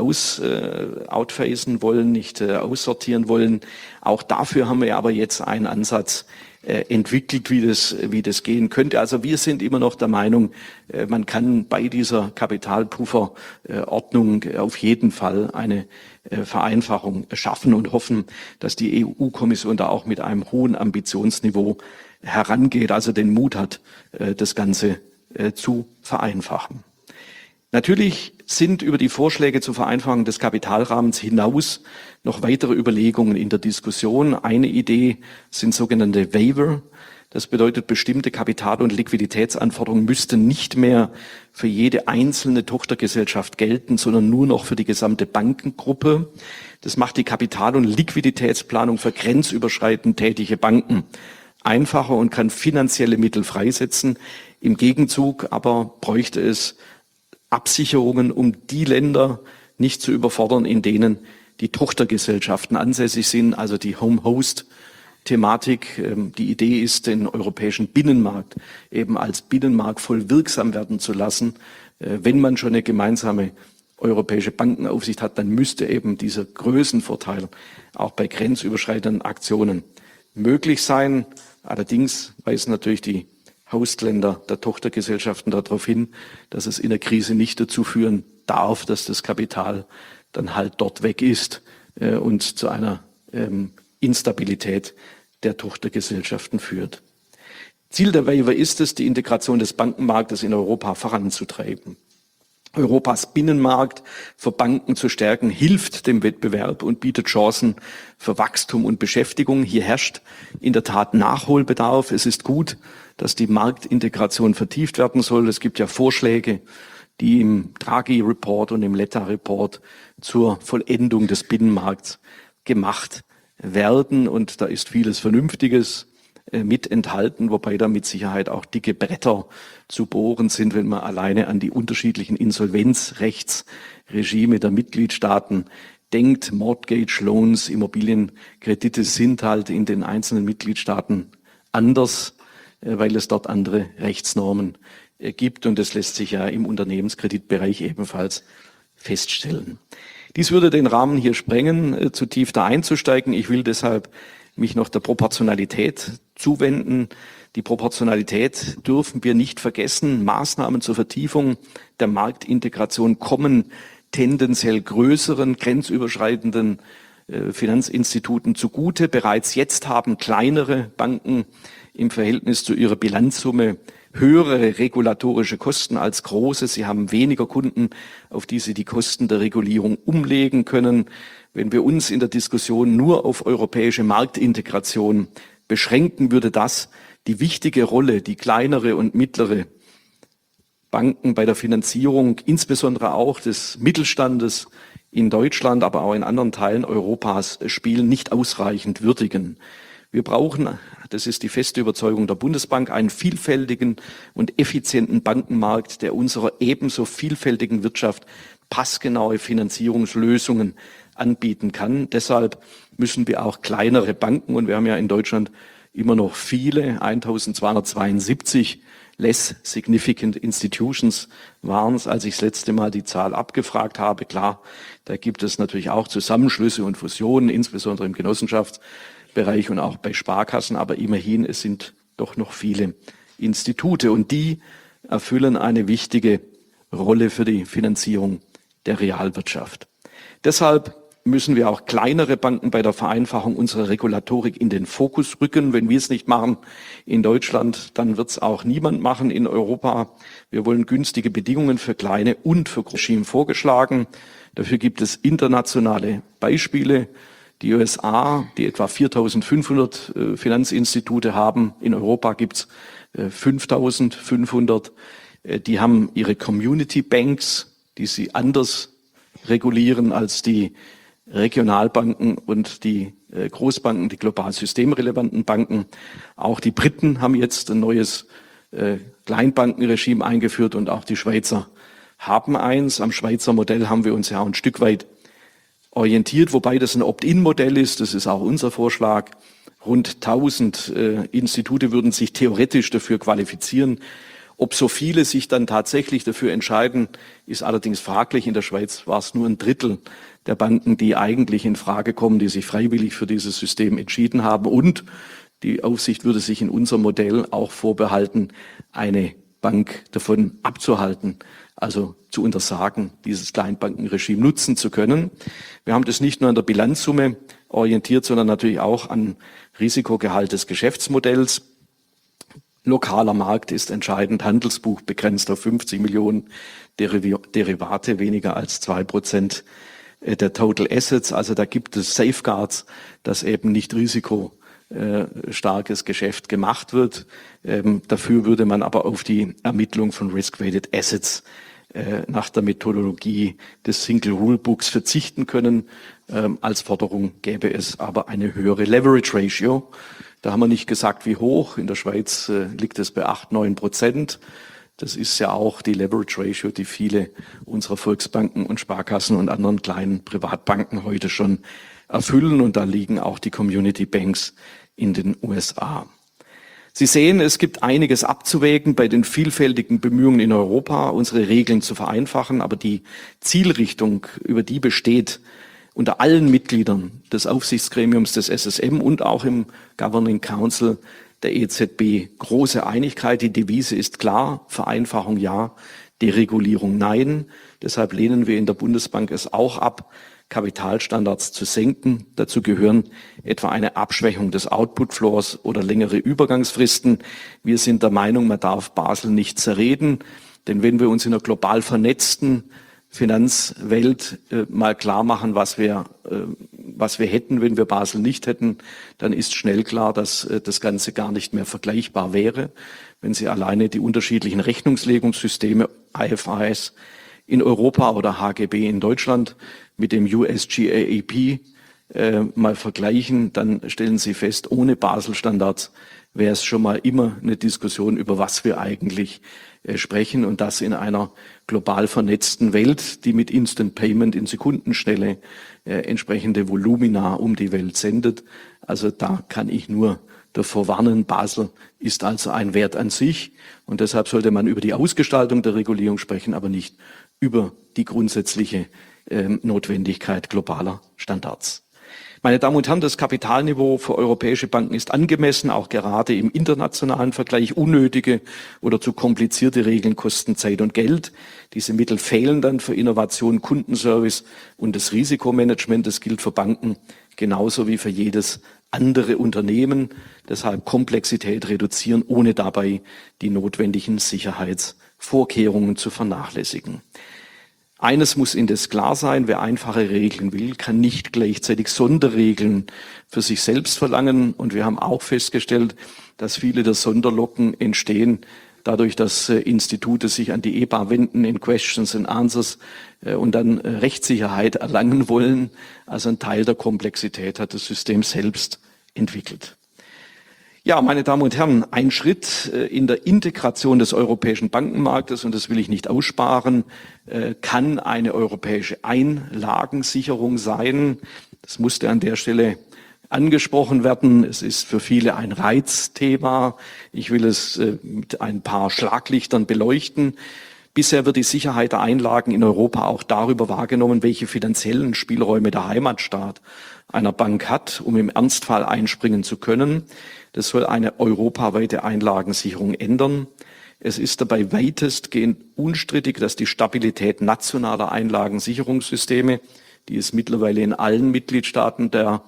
outphasen wollen, nicht aussortieren wollen. Auch dafür haben wir aber jetzt einen Ansatz entwickelt, wie das gehen könnte. Also wir sind immer noch der Meinung, man kann bei dieser Kapitalpufferordnung auf jeden Fall eine Vereinfachung schaffen und hoffen, dass die EU-Kommission da auch mit einem hohen Ambitionsniveau herangeht, also den Mut hat, das Ganze zu vereinfachen. Natürlich sind über die Vorschläge zur Vereinfachung des Kapitalrahmens hinaus noch weitere Überlegungen in der Diskussion. Eine Idee sind sogenannte Waiver. Das bedeutet, bestimmte Kapital- und Liquiditätsanforderungen müssten nicht mehr für jede einzelne Tochtergesellschaft gelten, sondern nur noch für die gesamte Bankengruppe. Das macht die Kapital- und Liquiditätsplanung für grenzüberschreitend tätige Banken einfacher und kann finanzielle Mittel freisetzen. Im Gegenzug aber bräuchte es Absicherungen, um die Länder nicht zu überfordern, in denen die Tochtergesellschaften ansässig sind, also die Home-Host-Thematik. Die Idee ist, den europäischen Binnenmarkt eben als Binnenmarkt voll wirksam werden zu lassen. Wenn man schon eine gemeinsame europäische Bankenaufsicht hat, dann müsste eben dieser Größenvorteil auch bei grenzüberschreitenden Aktionen möglich sein. Allerdings weisen natürlich die Hostländer der Tochtergesellschaften darauf hin, dass es in der Krise nicht dazu führen darf, dass das Kapital dann halt dort weg ist und zu einer Instabilität der Tochtergesellschaften führt. Ziel der Waiver ist es, die Integration des Bankenmarktes in Europa voranzutreiben. Europas Binnenmarkt für Banken zu stärken, hilft dem Wettbewerb und bietet Chancen für Wachstum und Beschäftigung. Hier herrscht in der Tat Nachholbedarf. Es ist gut, dass die Marktintegration vertieft werden soll. Es gibt ja Vorschläge, die im Draghi-Report und im Letta-Report zur Vollendung des Binnenmarkts gemacht werden. Und da ist vieles Vernünftiges mit enthalten, wobei da mit Sicherheit auch dicke Bretter zu bohren sind, wenn man alleine an die unterschiedlichen Insolvenzrechtsregime der Mitgliedstaaten denkt. Mortgage Loans, Immobilienkredite sind halt in den einzelnen Mitgliedstaaten anders, weil es dort andere Rechtsnormen gibt und das lässt sich ja im Unternehmenskreditbereich ebenfalls feststellen. Dies würde den Rahmen hier sprengen, zu tief da einzusteigen. Ich will deshalb mich noch der Proportionalität zuwenden. Die Proportionalität dürfen wir nicht vergessen. Maßnahmen zur Vertiefung der Marktintegration kommen tendenziell größeren, grenzüberschreitenden Finanzinstituten zugute. Bereits jetzt haben kleinere Banken im Verhältnis zu ihrer Bilanzsumme höhere regulatorische Kosten als große. Sie haben weniger Kunden, auf die sie die Kosten der Regulierung umlegen können. Wenn wir uns in der Diskussion nur auf europäische Marktintegration beschränken, würde das die wichtige Rolle, die kleinere und mittlere Banken bei der Finanzierung, insbesondere auch des Mittelstandes in Deutschland, aber auch in anderen Teilen Europas spielen, nicht ausreichend würdigen. Wir brauchen, das ist die feste Überzeugung der Bundesbank, einen vielfältigen und effizienten Bankenmarkt, der unserer ebenso vielfältigen Wirtschaft passgenaue Finanzierungslösungen anbieten kann. Deshalb müssen wir auch kleinere Banken, und wir haben ja in Deutschland immer noch viele, 1272 Less Significant Institutions waren es, als ich das letzte Mal die Zahl abgefragt habe. Klar, da gibt es natürlich auch Zusammenschlüsse und Fusionen, insbesondere im Genossenschaftsbereich und auch bei Sparkassen, aber immerhin, es sind doch noch viele Institute und die erfüllen eine wichtige Rolle für die Finanzierung der Realwirtschaft. Deshalb müssen wir auch kleinere Banken bei der Vereinfachung unserer Regulatorik in den Fokus rücken. Wenn wir es nicht machen in Deutschland, dann wird es auch niemand machen in Europa. Wir wollen günstige Bedingungen für kleine und für große Regime vorgeschlagen. Dafür gibt es internationale Beispiele. Die USA, die etwa 4.500 Finanzinstitute haben. In Europa gibt es 5.500. Die haben ihre Community Banks, die sie anders regulieren als die Regionalbanken und die Großbanken, die global systemrelevanten Banken. Auch die Briten haben jetzt ein neues Kleinbankenregime eingeführt und auch die Schweizer haben eins. Am Schweizer Modell haben wir uns ja ein Stück weit orientiert, wobei das ein Opt-in-Modell ist. Das ist auch unser Vorschlag. Rund 1000 Institute würden sich theoretisch dafür qualifizieren. Ob so viele sich dann tatsächlich dafür entscheiden, ist allerdings fraglich. In der Schweiz war es nur ein Drittel der Banken, die eigentlich in Frage kommen, die sich freiwillig für dieses System entschieden haben. Und die Aufsicht würde sich in unserem Modell auch vorbehalten, eine Bank davon abzuhalten, also zu untersagen, dieses Kleinbankenregime nutzen zu können. Wir haben das nicht nur an der Bilanzsumme orientiert, sondern natürlich auch an Risikogehalt des Geschäftsmodells. Lokaler Markt ist entscheidend, Handelsbuch begrenzt auf 50 Millionen, Derivate weniger als 2% der Total Assets. Also da gibt es Safeguards, dass eben nicht risikostarkes Geschäft gemacht wird. Dafür würde man aber auf die Ermittlung von Risk-Weighted Assets nach der Methodologie des Single Rule Books verzichten können. Als Forderung gäbe es aber eine höhere Leverage Ratio. Da haben wir nicht gesagt, wie hoch. In der Schweiz liegt es bei 8-9%. Das ist ja auch die Leverage Ratio, die viele unserer Volksbanken und Sparkassen und anderen kleinen Privatbanken heute schon erfüllen. Und da liegen auch die Community Banks in den USA. Sie sehen, es gibt einiges abzuwägen bei den vielfältigen Bemühungen in Europa, unsere Regeln zu vereinfachen. Aber die Zielrichtung, über die besteht unter allen Mitgliedern des Aufsichtsgremiums des SSM und auch im Governing Council der EZB große Einigkeit. Die Devise ist klar: Vereinfachung ja, Deregulierung nein. Deshalb lehnen wir in der Bundesbank es auch ab, Kapitalstandards zu senken. Dazu gehören etwa eine Abschwächung des Output Floors oder längere Übergangsfristen. Wir sind der Meinung, man darf Basel nicht zerreden, denn wenn wir uns in einer global vernetzten Finanzwelt mal klar machen, was wir hätten, wenn wir Basel nicht hätten, dann ist schnell klar, dass das Ganze gar nicht mehr vergleichbar wäre. Wenn Sie alleine die unterschiedlichen Rechnungslegungssysteme IFRS in Europa oder HGB in Deutschland mit dem US-GAAP mal vergleichen, dann stellen Sie fest, ohne Basel-Standards wäre es schon mal immer eine Diskussion, über was wir eigentlich sprechen, und das in einer global vernetzten Welt, die mit Instant Payment in Sekundenschnelle entsprechende Volumina um die Welt sendet. Also da kann ich nur davor warnen, Basel ist also ein Wert an sich, und deshalb sollte man über die Ausgestaltung der Regulierung sprechen, aber nicht über die grundsätzliche Notwendigkeit globaler Standards. Meine Damen und Herren, das Kapitalniveau für europäische Banken ist angemessen. Auch gerade im internationalen Vergleich unnötige oder zu komplizierte Regeln kosten Zeit und Geld. Diese Mittel fehlen dann für Innovation, Kundenservice und das Risikomanagement. Das gilt für Banken genauso wie für jedes andere Unternehmen. Deshalb Komplexität reduzieren, ohne dabei die notwendigen Sicherheitsvorkehrungen zu vernachlässigen. Eines muss indes klar sein: Wer einfache Regeln will, kann nicht gleichzeitig Sonderregeln für sich selbst verlangen. Und wir haben auch festgestellt, dass viele der Sonderlocken entstehen dadurch, dass Institute sich an die EBA wenden in Questions and Answers und dann Rechtssicherheit erlangen wollen. Also ein Teil der Komplexität hat das System selbst entwickelt. Ja, meine Damen und Herren, ein Schritt in der Integration des europäischen Bankenmarktes, und das will ich nicht aussparen, kann eine europäische Einlagensicherung sein. Das musste an der Stelle angesprochen werden. Es ist für viele ein Reizthema. Ich will es mit ein paar Schlaglichtern beleuchten. Bisher wird die Sicherheit der Einlagen in Europa auch darüber wahrgenommen, welche finanziellen Spielräume der Heimatstaat einer Bank hat, um im Ernstfall einspringen zu können. Das soll eine europaweite Einlagensicherung ändern. Es ist dabei weitestgehend unstrittig, dass die Stabilität nationaler Einlagensicherungssysteme, die es mittlerweile in allen Mitgliedstaaten der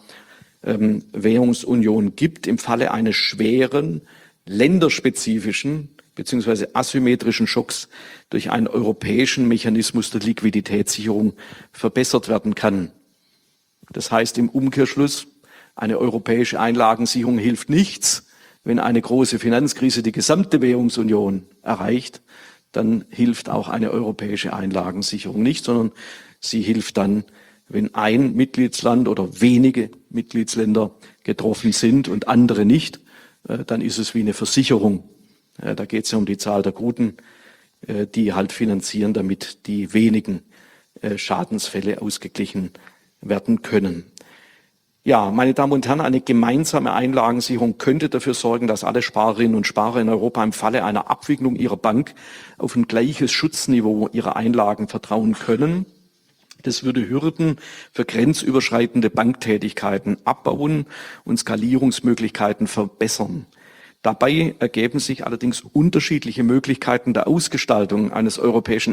Währungsunion gibt, im Falle eines schweren, länderspezifischen bzw. asymmetrischen Schocks durch einen europäischen Mechanismus der Liquiditätssicherung verbessert werden kann. Das heißt im Umkehrschluss, eine europäische Einlagensicherung hilft nichts. Wenn eine große Finanzkrise die gesamte Währungsunion erreicht, dann hilft auch eine europäische Einlagensicherung nicht, sondern sie hilft dann, wenn ein Mitgliedsland oder wenige Mitgliedsländer getroffen sind und andere nicht, dann ist es wie eine Versicherung. Da geht es ja um die Zahl der Guten, die halt finanzieren, damit die wenigen Schadensfälle ausgeglichen werden können. Ja, meine Damen und Herren, eine gemeinsame Einlagensicherung könnte dafür sorgen, dass alle Sparerinnen und Sparer in Europa im Falle einer Abwicklung ihrer Bank auf ein gleiches Schutzniveau ihrer Einlagen vertrauen können. Das würde Hürden für grenzüberschreitende Banktätigkeiten abbauen und Skalierungsmöglichkeiten verbessern. Dabei ergeben sich allerdings unterschiedliche Möglichkeiten der Ausgestaltung eines europäischen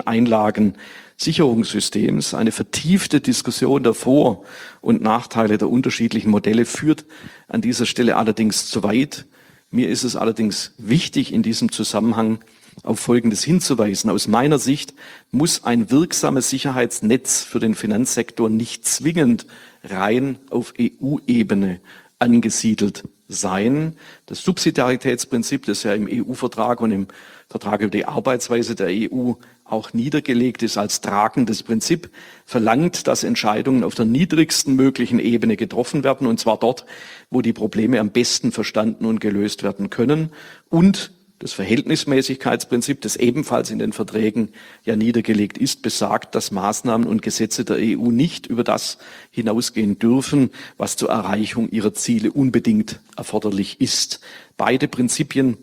Einlagensicherungssystems. Eine vertiefte Diskussion der Vor- und Nachteile der unterschiedlichen Modelle führt an dieser Stelle allerdings zu weit. Mir ist es allerdings wichtig, in diesem Zusammenhang auf Folgendes hinzuweisen. Aus meiner Sicht muss ein wirksames Sicherheitsnetz für den Finanzsektor nicht zwingend rein auf EU-Ebene angesiedelt sein. Das Subsidiaritätsprinzip, das ja im EU-Vertrag und im Vertrag über die Arbeitsweise der EU auch niedergelegt ist als tragendes Prinzip, verlangt, dass Entscheidungen auf der niedrigsten möglichen Ebene getroffen werden, und zwar dort, wo die Probleme am besten verstanden und gelöst werden können. Und das Verhältnismäßigkeitsprinzip, das ebenfalls in den Verträgen ja niedergelegt ist, besagt, dass Maßnahmen und Gesetze der EU nicht über das hinausgehen dürfen, was zur Erreichung ihrer Ziele unbedingt erforderlich ist. Beide Prinzipien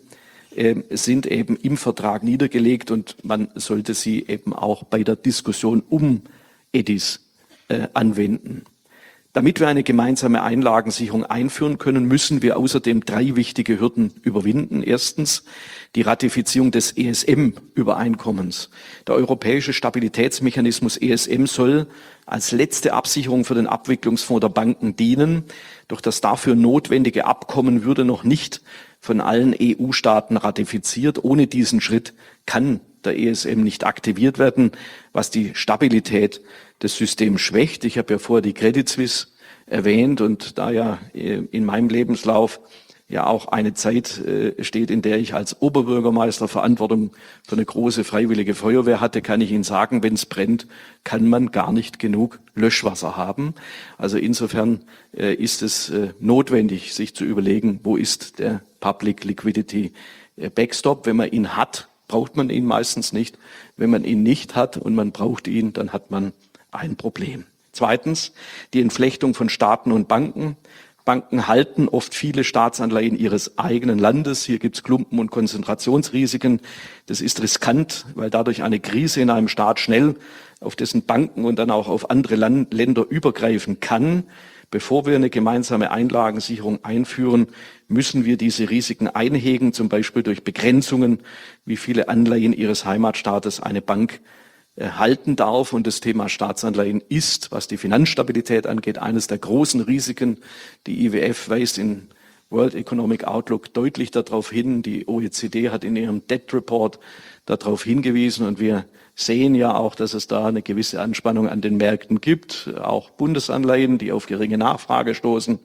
sind eben im Vertrag niedergelegt und man sollte sie eben auch bei der Diskussion um EDIS anwenden. Damit wir eine gemeinsame Einlagensicherung einführen können, müssen wir außerdem 3 wichtige Hürden überwinden. Erstens die Ratifizierung des ESM-Übereinkommens. Der Europäische Stabilitätsmechanismus ESM soll als letzte Absicherung für den Abwicklungsfonds der Banken dienen. Doch das dafür notwendige Abkommen würde noch nicht von allen EU-Staaten ratifiziert. Ohne diesen Schritt kann der ESM nicht aktiviert werden, was die Stabilität des Systems schwächt. Ich habe ja vorher die Credit Suisse erwähnt und da ja in meinem Lebenslauf ja auch eine Zeit steht, in der ich als Oberbürgermeister Verantwortung für eine große freiwillige Feuerwehr hatte, kann ich Ihnen sagen, wenn es brennt, kann man gar nicht genug Löschwasser haben. Also insofern ist es notwendig, sich zu überlegen, wo ist der Public Liquidity Backstop. Wenn man ihn hat, braucht man ihn meistens nicht. Wenn man ihn nicht hat und man braucht ihn, dann hat man ein Problem. Zweitens, die Entflechtung von Staaten und Banken. Banken halten oft viele Staatsanleihen ihres eigenen Landes. Hier gibt es Klumpen- und Konzentrationsrisiken. Das ist riskant, weil dadurch eine Krise in einem Staat schnell auf dessen Banken und dann auch auf andere Länder übergreifen kann. Bevor wir eine gemeinsame Einlagensicherung einführen, müssen wir diese Risiken einhegen, zum Beispiel durch Begrenzungen, wie viele Anleihen ihres Heimatstaates eine Bank halten darf. Und das Thema Staatsanleihen ist, was die Finanzstabilität angeht, eines der großen Risiken. Die IWF weist in World Economic Outlook deutlich darauf hin. Die OECD hat in ihrem Debt Report darauf hingewiesen. Und wir sehen ja auch, dass es da eine gewisse Anspannung an den Märkten gibt. Auch Bundesanleihen, die auf geringe Nachfrage stoßen.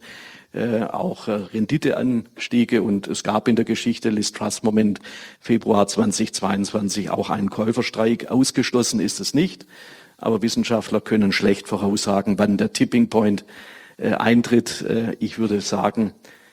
Auch Renditeanstiege, und es gab in der Geschichte Liz Truss Moment Februar 2022 auch einen Käuferstreik. Ausgeschlossen ist es nicht, aber Wissenschaftler können schlecht voraussagen, wann der Tipping Point eintritt. Ich würde sagen,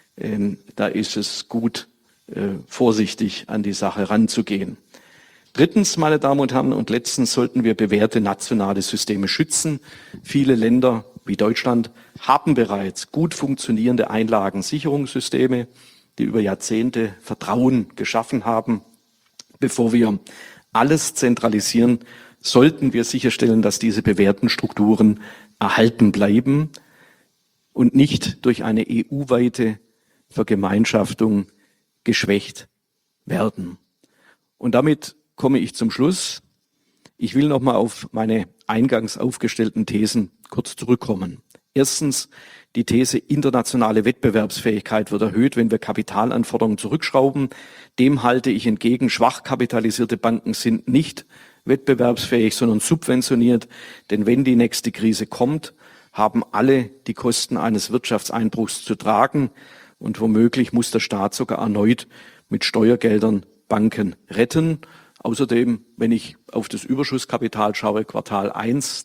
da ist es gut, vorsichtig an die Sache ranzugehen. Drittens, meine Damen und Herren, und letztens sollten wir bewährte nationale Systeme schützen. Viele Länder wie Deutschland haben bereits gut funktionierende Einlagensicherungssysteme, die über Jahrzehnte Vertrauen geschaffen haben. Bevor wir alles zentralisieren, sollten wir sicherstellen, dass diese bewährten Strukturen erhalten bleiben und nicht durch eine EU-weite Vergemeinschaftung geschwächt werden. Und damit komme ich zum Schluss. Ich will nochmal auf meine eingangs aufgestellten Thesen kurz zurückkommen. Erstens, die These, internationale Wettbewerbsfähigkeit wird erhöht, wenn wir Kapitalanforderungen zurückschrauben. Dem halte ich entgegen. Schwach kapitalisierte Banken sind nicht wettbewerbsfähig, sondern subventioniert. Denn wenn die nächste Krise kommt, haben alle die Kosten eines Wirtschaftseinbruchs zu tragen. Und womöglich muss der Staat sogar erneut mit Steuergeldern Banken retten. Außerdem, wenn ich auf das Überschusskapital schaue, Quartal 1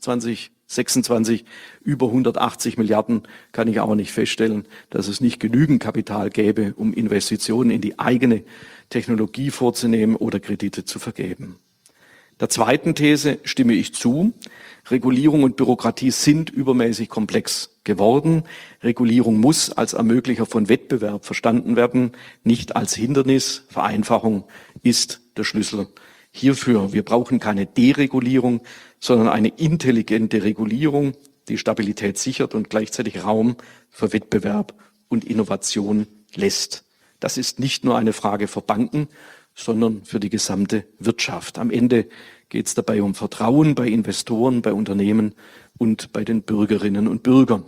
2026 über 180 Milliarden, kann ich aber nicht feststellen, dass es nicht genügend Kapital gäbe, um Investitionen in die eigene Technologie vorzunehmen oder Kredite zu vergeben. Der zweiten These stimme ich zu. Regulierung und Bürokratie sind übermäßig komplex geworden. Regulierung muss als Ermöglicher von Wettbewerb verstanden werden, nicht als Hindernis. Vereinfachung ist der Schlüssel hierfür. Wir brauchen keine Deregulierung, sondern eine intelligente Regulierung, die Stabilität sichert und gleichzeitig Raum für Wettbewerb und Innovation lässt. Das ist nicht nur eine Frage für Banken, sondern für die gesamte Wirtschaft. Am Ende geht es dabei um Vertrauen bei Investoren, bei Unternehmen und bei den Bürgerinnen und Bürgern.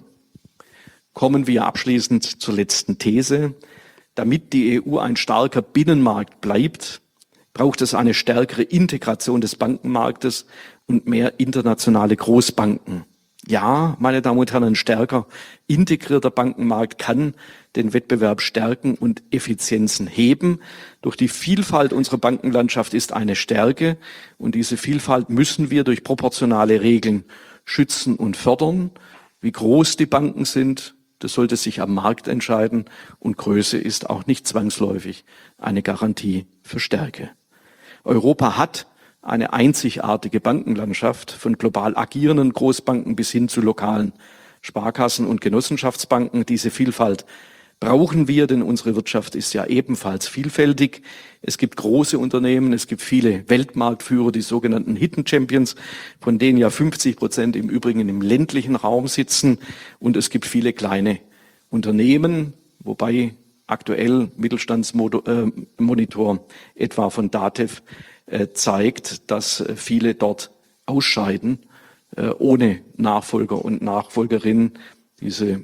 Kommen wir abschließend zur letzten These. Damit die EU ein starker Binnenmarkt bleibt, braucht es eine stärkere Integration des Bankenmarktes und mehr internationale Großbanken. Ja, meine Damen und Herren, ein stärker integrierter Bankenmarkt kann den Wettbewerb stärken und Effizienzen heben. Durch die Vielfalt unserer Bankenlandschaft ist eine Stärke und diese Vielfalt müssen wir durch proportionale Regeln schützen und fördern. Wie groß die Banken sind, das sollte sich am Markt entscheiden und Größe ist auch nicht zwangsläufig eine Garantie für Stärke. Europa hat eine einzigartige Bankenlandschaft von global agierenden Großbanken bis hin zu lokalen Sparkassen und Genossenschaftsbanken. Diese Vielfalt brauchen wir, denn unsere Wirtschaft ist ja ebenfalls vielfältig. Es gibt große Unternehmen, es gibt viele Weltmarktführer, die sogenannten Hidden Champions, von denen ja 50% im Übrigen im ländlichen Raum sitzen. Und es gibt viele kleine Unternehmen, wobei aktuell Mittelstandsmonitor etwa von DATEV zeigt, dass viele dort ausscheiden ohne Nachfolger und Nachfolgerin. Dieses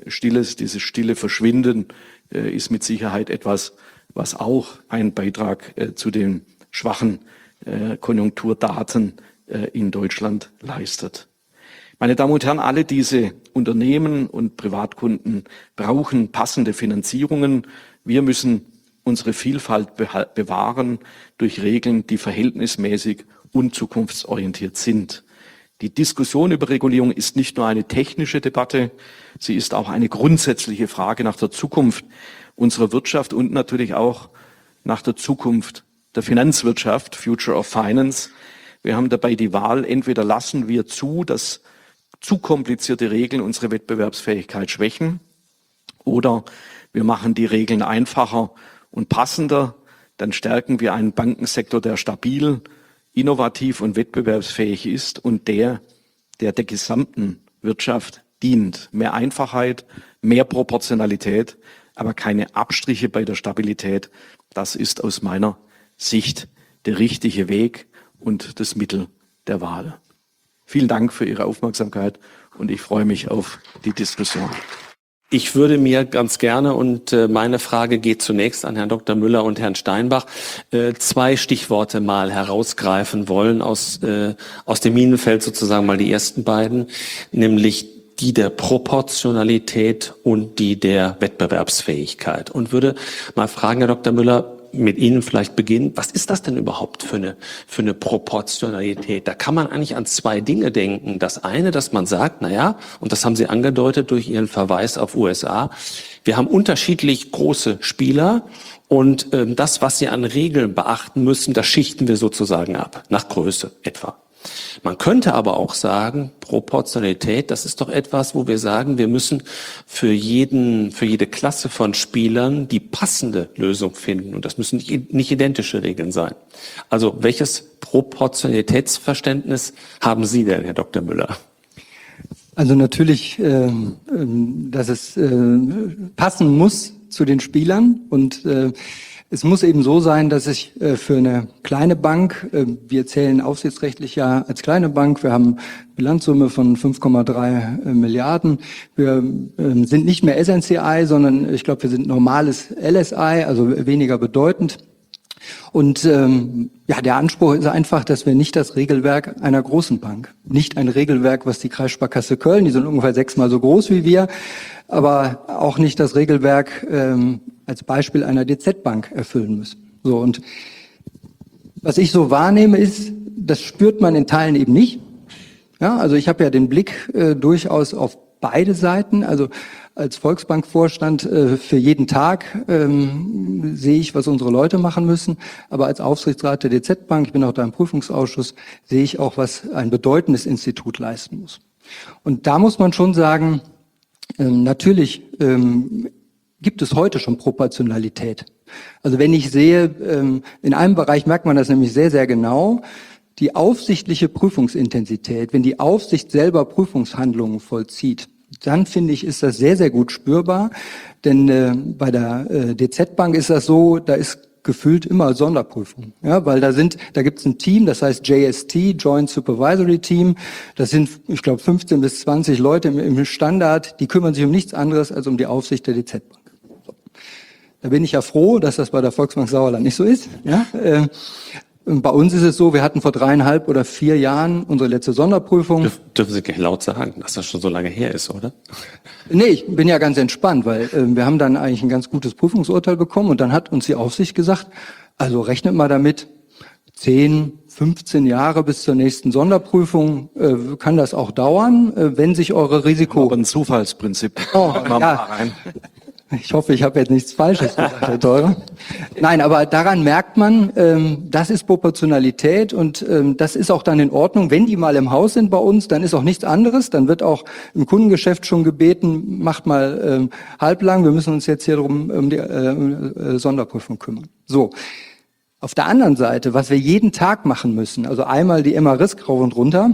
stille Verschwinden ist mit Sicherheit etwas, was auch einen Beitrag zu den schwachen Konjunkturdaten in Deutschland leistet. Meine Damen und Herren, alle diese Unternehmen und Privatkunden brauchen passende Finanzierungen. Wir müssen unsere Vielfalt bewahren durch Regeln, die verhältnismäßig und zukunftsorientiert sind. Die Diskussion über Regulierung ist nicht nur eine technische Debatte, sie ist auch eine grundsätzliche Frage nach der Zukunft unserer Wirtschaft und natürlich auch nach der Zukunft der Finanzwirtschaft, Future of Finance. Wir haben dabei die Wahl, entweder lassen wir zu, dass zu komplizierte Regeln unsere Wettbewerbsfähigkeit schwächen, oder wir machen die Regeln einfacher und passender, dann stärken wir einen Bankensektor, der stabil, innovativ und wettbewerbsfähig ist und der gesamten Wirtschaft dient. Mehr Einfachheit, mehr Proportionalität, aber keine Abstriche bei der Stabilität. Das ist aus meiner Sicht der richtige Weg und das Mittel der Wahl. Vielen Dank für Ihre Aufmerksamkeit und ich freue mich auf die Diskussion. Ich würde mir ganz gerne, und meine Frage geht zunächst an Herrn Dr. Müller und Herrn Steinbach, zwei Stichworte mal herausgreifen wollen aus dem Minenfeld, sozusagen mal die ersten beiden, nämlich die der Proportionalität und die der Wettbewerbsfähigkeit. Und würde mal fragen, Herr Dr. Müller, mit Ihnen vielleicht beginnen. Was ist das denn überhaupt für eine Proportionalität? Da kann man eigentlich an zwei Dinge denken. Das eine, dass man sagt, naja, und das haben Sie angedeutet durch Ihren Verweis auf USA, wir haben unterschiedlich große Spieler und das, was sie an Regeln beachten müssen, das schichten wir sozusagen ab, nach Größe etwa. Man könnte aber auch sagen, Proportionalität, das ist doch etwas, wo wir sagen, wir müssen für jede Klasse von Spielern die passende Lösung finden. Und das müssen nicht identische Regeln sein. Also welches Proportionalitätsverständnis haben Sie denn, Herr Dr. Müller? Also natürlich, dass es passen muss zu den Spielern und es muss eben so sein, dass ich für eine kleine Bank, wir zählen aufsichtsrechtlich ja als kleine Bank, wir haben Bilanzsumme von 5,3 Milliarden. Wir sind nicht mehr SNCI, sondern ich glaube, wir sind normales LSI, also weniger bedeutend. Und ja, der Anspruch ist einfach, dass wir nicht das Regelwerk einer großen Bank, nicht ein Regelwerk, was die Kreissparkasse Köln, die sind ungefähr 6-mal so groß wie wir, aber auch nicht das Regelwerk als Beispiel einer DZ-Bank erfüllen müssen. So, und was ich so wahrnehme ist, das spürt man in Teilen eben nicht. Ja, also ich habe ja den Blick durchaus auf beide Seiten. Also als Volksbankvorstand für jeden Tag sehe ich, was unsere Leute machen müssen. Aber als Aufsichtsrat der DZ-Bank, ich bin auch da im Prüfungsausschuss, sehe ich auch, was ein bedeutendes Institut leisten muss. Und da muss man schon sagen, natürlich gibt es heute schon Proportionalität. Also wenn ich sehe, in einem Bereich merkt man das nämlich sehr, sehr genau, die aufsichtliche Prüfungsintensität, wenn die Aufsicht selber Prüfungshandlungen vollzieht, dann finde ich, ist das sehr, sehr gut spürbar. Denn bei der DZ-Bank ist das so, da ist gefühlt immer Sonderprüfung. Ja, weil da gibt es ein Team, das heißt JST, Joint Supervisory Team. Das sind, ich glaube, 15 bis 20 Leute im Standard, die kümmern sich um nichts anderes als um die Aufsicht der DZ-Bank. So. Da bin ich ja froh, dass das bei der Volksbank Sauerland nicht so ist. Ja, bei uns ist es so, wir hatten vor 3,5 oder 4 Jahren unsere letzte Sonderprüfung. Dürfen Sie gleich laut sagen, dass das schon so lange her ist, oder? Nee, ich bin ja ganz entspannt, weil wir haben dann eigentlich ein ganz gutes Prüfungsurteil bekommen und dann hat uns die Aufsicht gesagt, also rechnet mal damit, 10, 15 Jahre bis zur nächsten Sonderprüfung kann das auch dauern, wenn sich eure Risiko... Aber ein Zufallsprinzip. Oh, ja. Ich hoffe, ich habe jetzt nichts Falsches gesagt, Herr Theurer. Nein, aber daran merkt man, das ist Proportionalität und das ist auch dann in Ordnung. Wenn die mal im Haus sind bei uns, dann ist auch nichts anderes. Dann wird auch im Kundengeschäft schon gebeten, macht mal halblang, wir müssen uns jetzt hier um die Sonderprüfung kümmern. So. Auf der anderen Seite, was wir jeden Tag machen müssen, also einmal die MA-Risk rauf und runter,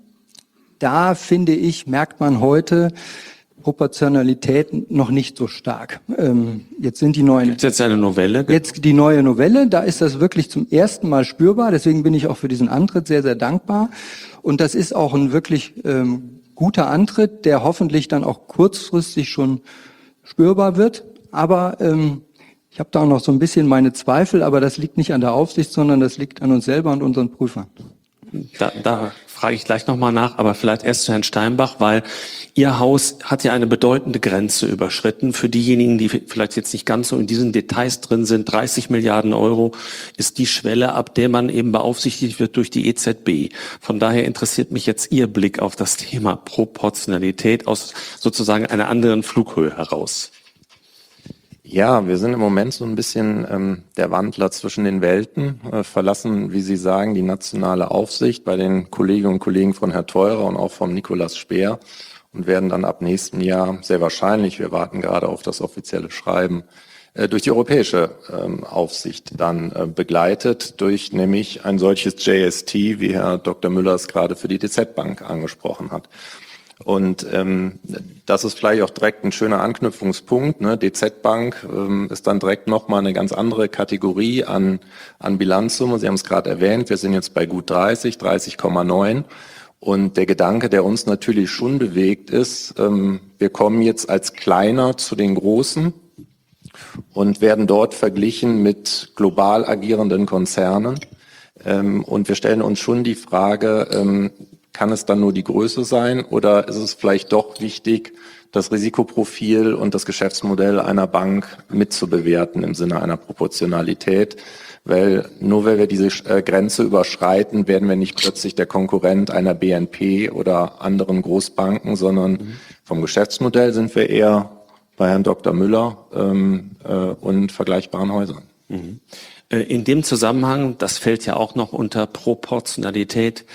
da finde ich, merkt man heute, Proportionalität noch nicht so stark. Jetzt sind die neuen. Gibt es jetzt eine Novelle? Jetzt die neue Novelle, da ist das wirklich zum ersten Mal spürbar. Deswegen bin ich auch für diesen Antritt sehr, sehr dankbar. Und das ist auch ein wirklich guter Antritt, der hoffentlich dann auch kurzfristig schon spürbar wird. Aber ich habe da auch noch so ein bisschen meine Zweifel, aber das liegt nicht an der Aufsicht, sondern das liegt an uns selber und unseren Prüfern. Da frage ich gleich nochmal nach, aber vielleicht erst zu Herrn Steinbach, weil Ihr Haus hat ja eine bedeutende Grenze überschritten. Für diejenigen, die vielleicht jetzt nicht ganz so in diesen Details drin sind, 30 Milliarden Euro ist die Schwelle, ab der man eben beaufsichtigt wird durch die EZB. Von daher interessiert mich jetzt Ihr Blick auf das Thema Proportionalität aus sozusagen einer anderen Flughöhe heraus. Ja, wir sind im Moment so ein bisschen der Wandler zwischen den Welten, verlassen, wie Sie sagen, die nationale Aufsicht bei den Kolleginnen und Kollegen von Herrn Theurer und auch vom Nikolaus Speer und werden dann ab nächstem Jahr sehr wahrscheinlich, wir warten gerade auf das offizielle Schreiben, durch die europäische Aufsicht dann begleitet, durch nämlich ein solches JST, wie Herr Dr. Müller es gerade für die DZ-Bank angesprochen hat. Und das ist vielleicht auch direkt ein schöner Anknüpfungspunkt. Ne? DZ-Bank ist dann direkt nochmal eine ganz andere Kategorie an Bilanzsumme. Sie haben es gerade erwähnt, wir sind jetzt bei gut 30,9. Und der Gedanke, der uns natürlich schon bewegt, ist, wir kommen jetzt als Kleiner zu den Großen und werden dort verglichen mit global agierenden Konzernen. Und wir stellen uns schon die Frage, kann es dann nur die Größe sein oder ist es vielleicht doch wichtig, das Risikoprofil und das Geschäftsmodell einer Bank mitzubewerten im Sinne einer Proportionalität? Weil nur wenn wir diese Grenze überschreiten, werden wir nicht plötzlich der Konkurrent einer BNP oder anderen Großbanken, sondern vom Geschäftsmodell sind wir eher bei Herrn Dr. Müller und vergleichbaren Häusern. In dem Zusammenhang, das fällt ja auch noch unter Proportionalität,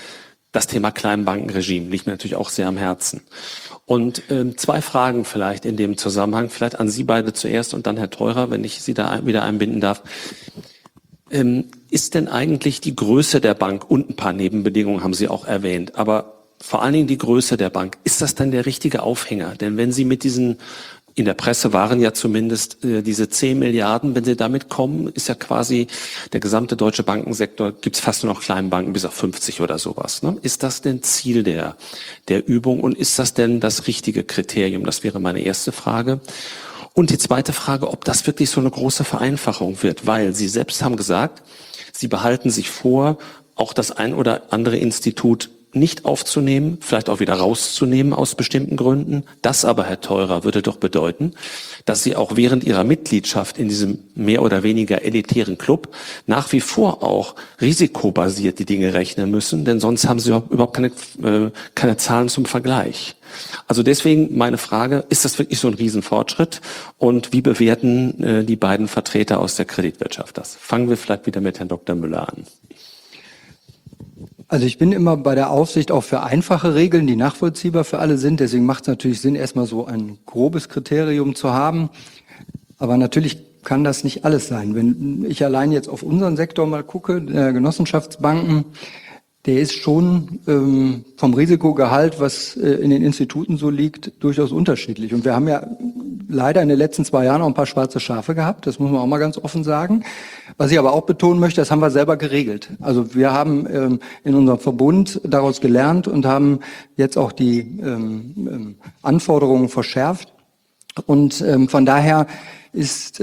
Das Thema Kleinbankenregime liegt mir natürlich auch sehr am Herzen. Und 2 Fragen vielleicht in dem Zusammenhang, vielleicht an Sie beide zuerst und dann Herr Theurer, wenn ich Sie da wieder einbinden darf. Ist denn eigentlich die Größe der Bank und ein paar Nebenbedingungen haben Sie auch erwähnt, aber vor allen Dingen die Größe der Bank, ist das dann der richtige Aufhänger? Denn wenn Sie mit diesen, in der Presse waren ja zumindest diese 10 Milliarden, wenn Sie damit kommen, ist ja quasi der gesamte deutsche Bankensektor, gibt's fast nur noch Kleinbanken bis auf 50 oder sowas. Ne? Ist das denn Ziel der Übung und ist das denn das richtige Kriterium? Das wäre meine erste Frage. Und die zweite Frage, ob das wirklich so eine große Vereinfachung wird, weil Sie selbst haben gesagt, Sie behalten sich vor, auch das ein oder andere Institut nicht aufzunehmen, vielleicht auch wieder rauszunehmen aus bestimmten Gründen. Das aber, Herr Theurer, würde doch bedeuten, dass Sie auch während Ihrer Mitgliedschaft in diesem mehr oder weniger elitären Club nach wie vor auch risikobasiert die Dinge rechnen müssen, denn sonst haben Sie überhaupt keine Zahlen zum Vergleich. Also deswegen meine Frage, ist das wirklich so ein Riesenfortschritt und wie bewerten die beiden Vertreter aus der Kreditwirtschaft das? Fangen wir vielleicht wieder mit Herrn Dr. Müller an. Also ich bin immer bei der Aufsicht auch für einfache Regeln, die nachvollziehbar für alle sind. Deswegen macht es natürlich Sinn, erstmal so ein grobes Kriterium zu haben. Aber natürlich kann das nicht alles sein. Wenn ich allein jetzt auf unseren Sektor mal gucke, der Genossenschaftsbanken, der ist schon vom Risikogehalt, was in den Instituten so liegt, durchaus unterschiedlich. Und wir haben ja leider in den letzten 2 Jahren auch ein paar schwarze Schafe gehabt, das muss man auch mal ganz offen sagen. Was ich aber auch betonen möchte, das haben wir selber geregelt. Also wir haben in unserem Verbund daraus gelernt und haben jetzt auch die Anforderungen verschärft. Und von daher ist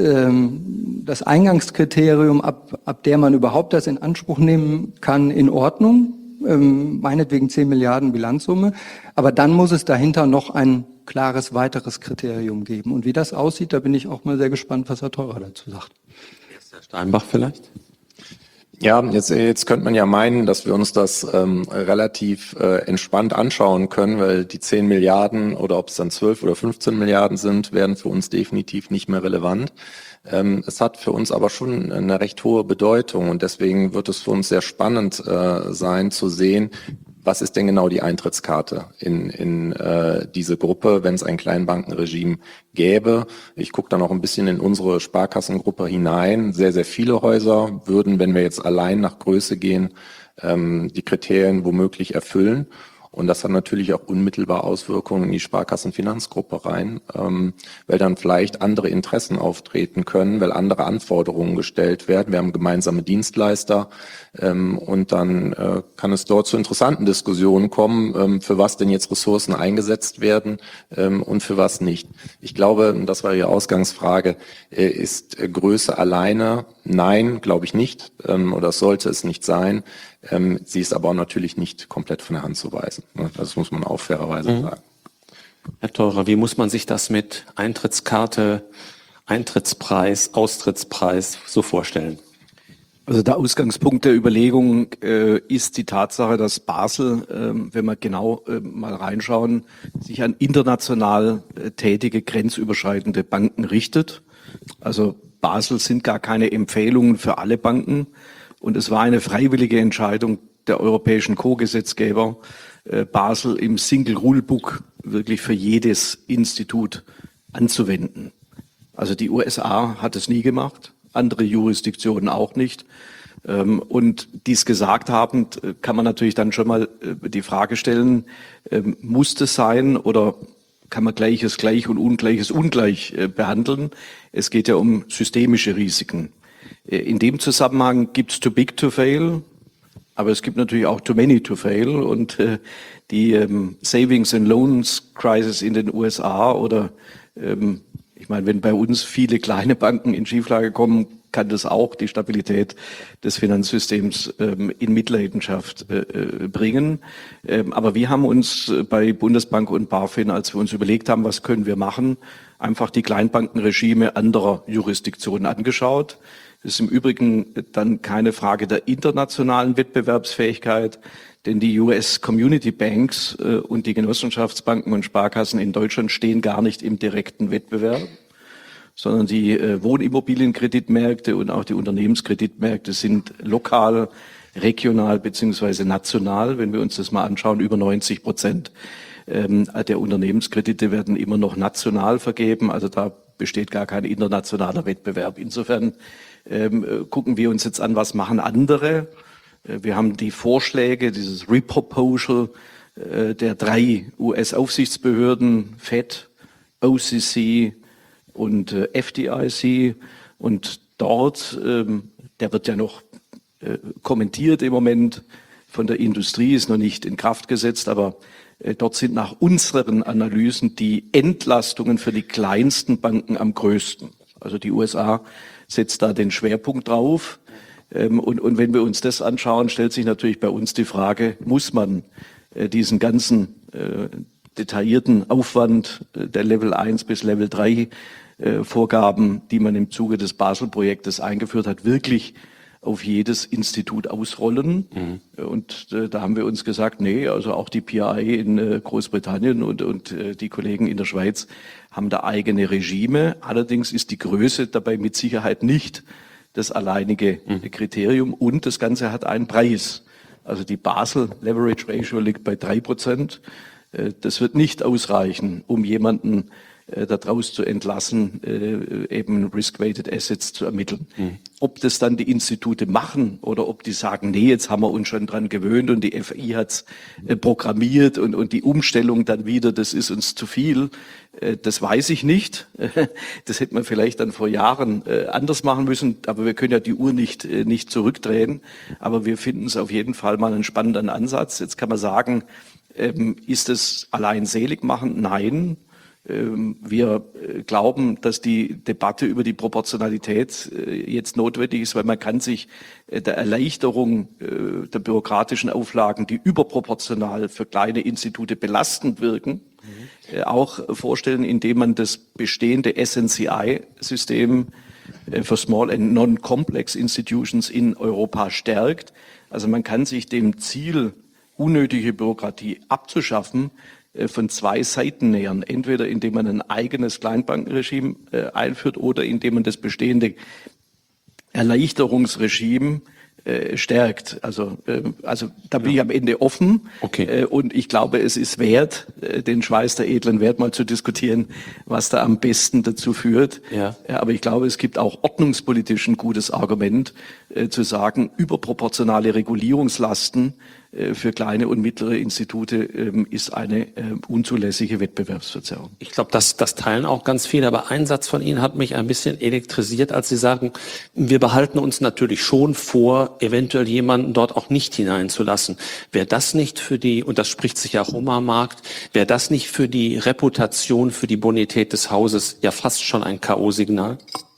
das Eingangskriterium, ab der man überhaupt das in Anspruch nehmen kann, in Ordnung. Meinetwegen 10 Milliarden Bilanzsumme. Aber dann muss es dahinter noch ein klares weiteres Kriterium geben. Und wie das aussieht, da bin ich auch mal sehr gespannt, was Herr Theurer dazu sagt. Herr Steinbach vielleicht? Ja, jetzt könnte man ja meinen, dass wir uns das relativ entspannt anschauen können, weil die 10 Milliarden oder ob es dann 12 oder 15 Milliarden sind, werden für uns definitiv nicht mehr relevant. Es hat für uns aber schon eine recht hohe Bedeutung und deswegen wird es für uns sehr spannend sein zu sehen, was ist denn genau die Eintrittskarte in diese Gruppe, wenn es ein Kleinbankenregime gäbe. Ich gucke dann auch ein bisschen in unsere Sparkassengruppe hinein. Sehr, sehr viele Häuser würden, wenn wir jetzt allein nach Größe gehen, die Kriterien womöglich erfüllen. Und das hat natürlich auch unmittelbar Auswirkungen in die Sparkassenfinanzgruppe rein, weil dann vielleicht andere Interessen auftreten können, weil andere Anforderungen gestellt werden. Wir haben gemeinsame Dienstleister und dann kann es dort zu interessanten Diskussionen kommen, für was denn jetzt Ressourcen eingesetzt werden und für was nicht. Ich glaube, das war Ihre Ausgangsfrage, ist Größe alleine? Nein, glaube ich nicht, oder sollte es nicht sein. Sie ist aber auch natürlich nicht komplett von der Hand zu weisen. Das muss man auch fairerweise sagen. Herr Theurer, wie muss man sich das mit Eintrittskarte, Eintrittspreis, Austrittspreis so vorstellen? Also der Ausgangspunkt der Überlegung ist die Tatsache, dass Basel, wenn wir genau mal reinschauen, sich an international tätige, grenzüberschreitende Banken richtet. Also Basel sind gar keine Empfehlungen für alle Banken. Und es war eine freiwillige Entscheidung der europäischen Co-Gesetzgeber, Basel im Single Rulebook wirklich für jedes Institut anzuwenden. Also die USA hat es nie gemacht, andere Jurisdiktionen auch nicht. Und dies gesagt habend, kann man natürlich dann schon mal die Frage stellen, muss es sein oder kann man Gleiches gleich und Ungleiches ungleich behandeln? Es geht ja um systemische Risiken. In dem Zusammenhang gibt es too big to fail, aber es gibt natürlich auch too many to fail. Und die Savings and Loans Crisis in den USA oder ich meine, wenn bei uns viele kleine Banken in Schieflage kommen, kann das auch die Stabilität des Finanzsystems in Mitleidenschaft bringen. Aber wir haben uns bei Bundesbank und BaFin, als wir uns überlegt haben, was können wir machen, einfach die Kleinbankenregime anderer Jurisdiktionen angeschaut. Das ist im Übrigen dann keine Frage der internationalen Wettbewerbsfähigkeit, denn die US Community Banks und die Genossenschaftsbanken und Sparkassen in Deutschland stehen gar nicht im direkten Wettbewerb, sondern die Wohnimmobilienkreditmärkte und auch die Unternehmenskreditmärkte sind lokal regional beziehungsweise national. Wenn wir uns das mal anschauen, über 90% der Unternehmenskredite werden immer noch national vergeben. Also da besteht gar kein internationaler Wettbewerb. Insofern gucken wir uns jetzt an, was machen andere. Wir haben die Vorschläge, dieses Reproposal der 3 US-Aufsichtsbehörden, Fed, OCC und FDIC. Und dort, der wird ja noch kommentiert im Moment von der Industrie, ist noch nicht in Kraft gesetzt, aber dort sind nach unseren Analysen die Entlastungen für die kleinsten Banken am größten. Also die USA setzt da den Schwerpunkt drauf. Und wenn wir uns das anschauen, stellt sich natürlich bei uns die Frage, muss man diesen ganzen detaillierten Aufwand der Level 1 bis Level 3 Vorgaben, die man im Zuge des Basel-Projektes eingeführt hat, wirklich auf jedes Institut ausrollen. Und da haben wir uns gesagt, nee, also auch die PI in Großbritannien und die Kollegen in der Schweiz haben da eigene Regime. Allerdings ist die Größe dabei mit Sicherheit nicht das alleinige Kriterium und das Ganze hat einen Preis. Also die Basel Leverage Ratio liegt bei 3%. Das wird nicht ausreichen, um jemanden daraus zu entlassen, eben Risk-Weighted Assets zu ermitteln. Ob das dann die Institute machen oder ob die sagen, nee, jetzt haben wir uns schon dran gewöhnt und die FI hat's programmiert und die Umstellung dann wieder, das ist uns zu viel, das weiß ich nicht. Das hätte man vielleicht dann vor Jahren anders machen müssen, aber wir können ja die Uhr nicht zurückdrehen. Aber wir finden es auf jeden Fall mal einen spannenden Ansatz. Jetzt kann man sagen, ist es allein selig machen? Nein. Wir glauben, dass die Debatte über die Proportionalität jetzt notwendig ist, weil man kann sich der Erleichterung der bürokratischen Auflagen, die überproportional für kleine Institute belastend wirken, auch vorstellen, indem man das bestehende SNCI-System für Small and Non-Complex Institutions in Europa stärkt. Also man kann sich dem Ziel, unnötige Bürokratie abzuschaffen, von 2 Seiten nähern. Entweder indem man ein eigenes Kleinbankenregime einführt oder indem man das bestehende Erleichterungsregime stärkt. Also da bin ich am Ende offen. Okay. Und ich glaube, es ist wert, den Schweiß der edlen Wert mal zu diskutieren, was da am besten dazu führt. Ja. Aber ich glaube, es gibt auch ordnungspolitisch ein gutes Argument, zu sagen, überproportionale Regulierungslasten für kleine und mittlere Institute ist eine unzulässige Wettbewerbsverzerrung. Ich glaube, das teilen auch ganz viele, aber ein Satz von Ihnen hat mich ein bisschen elektrisiert, als Sie sagen, wir behalten uns natürlich schon vor, eventuell jemanden dort auch nicht hineinzulassen. Wäre das nicht für die, und das spricht sich ja auch am Markt, wäre das nicht für die Reputation, für die Bonität des Hauses ja fast schon ein K.O.-Signal?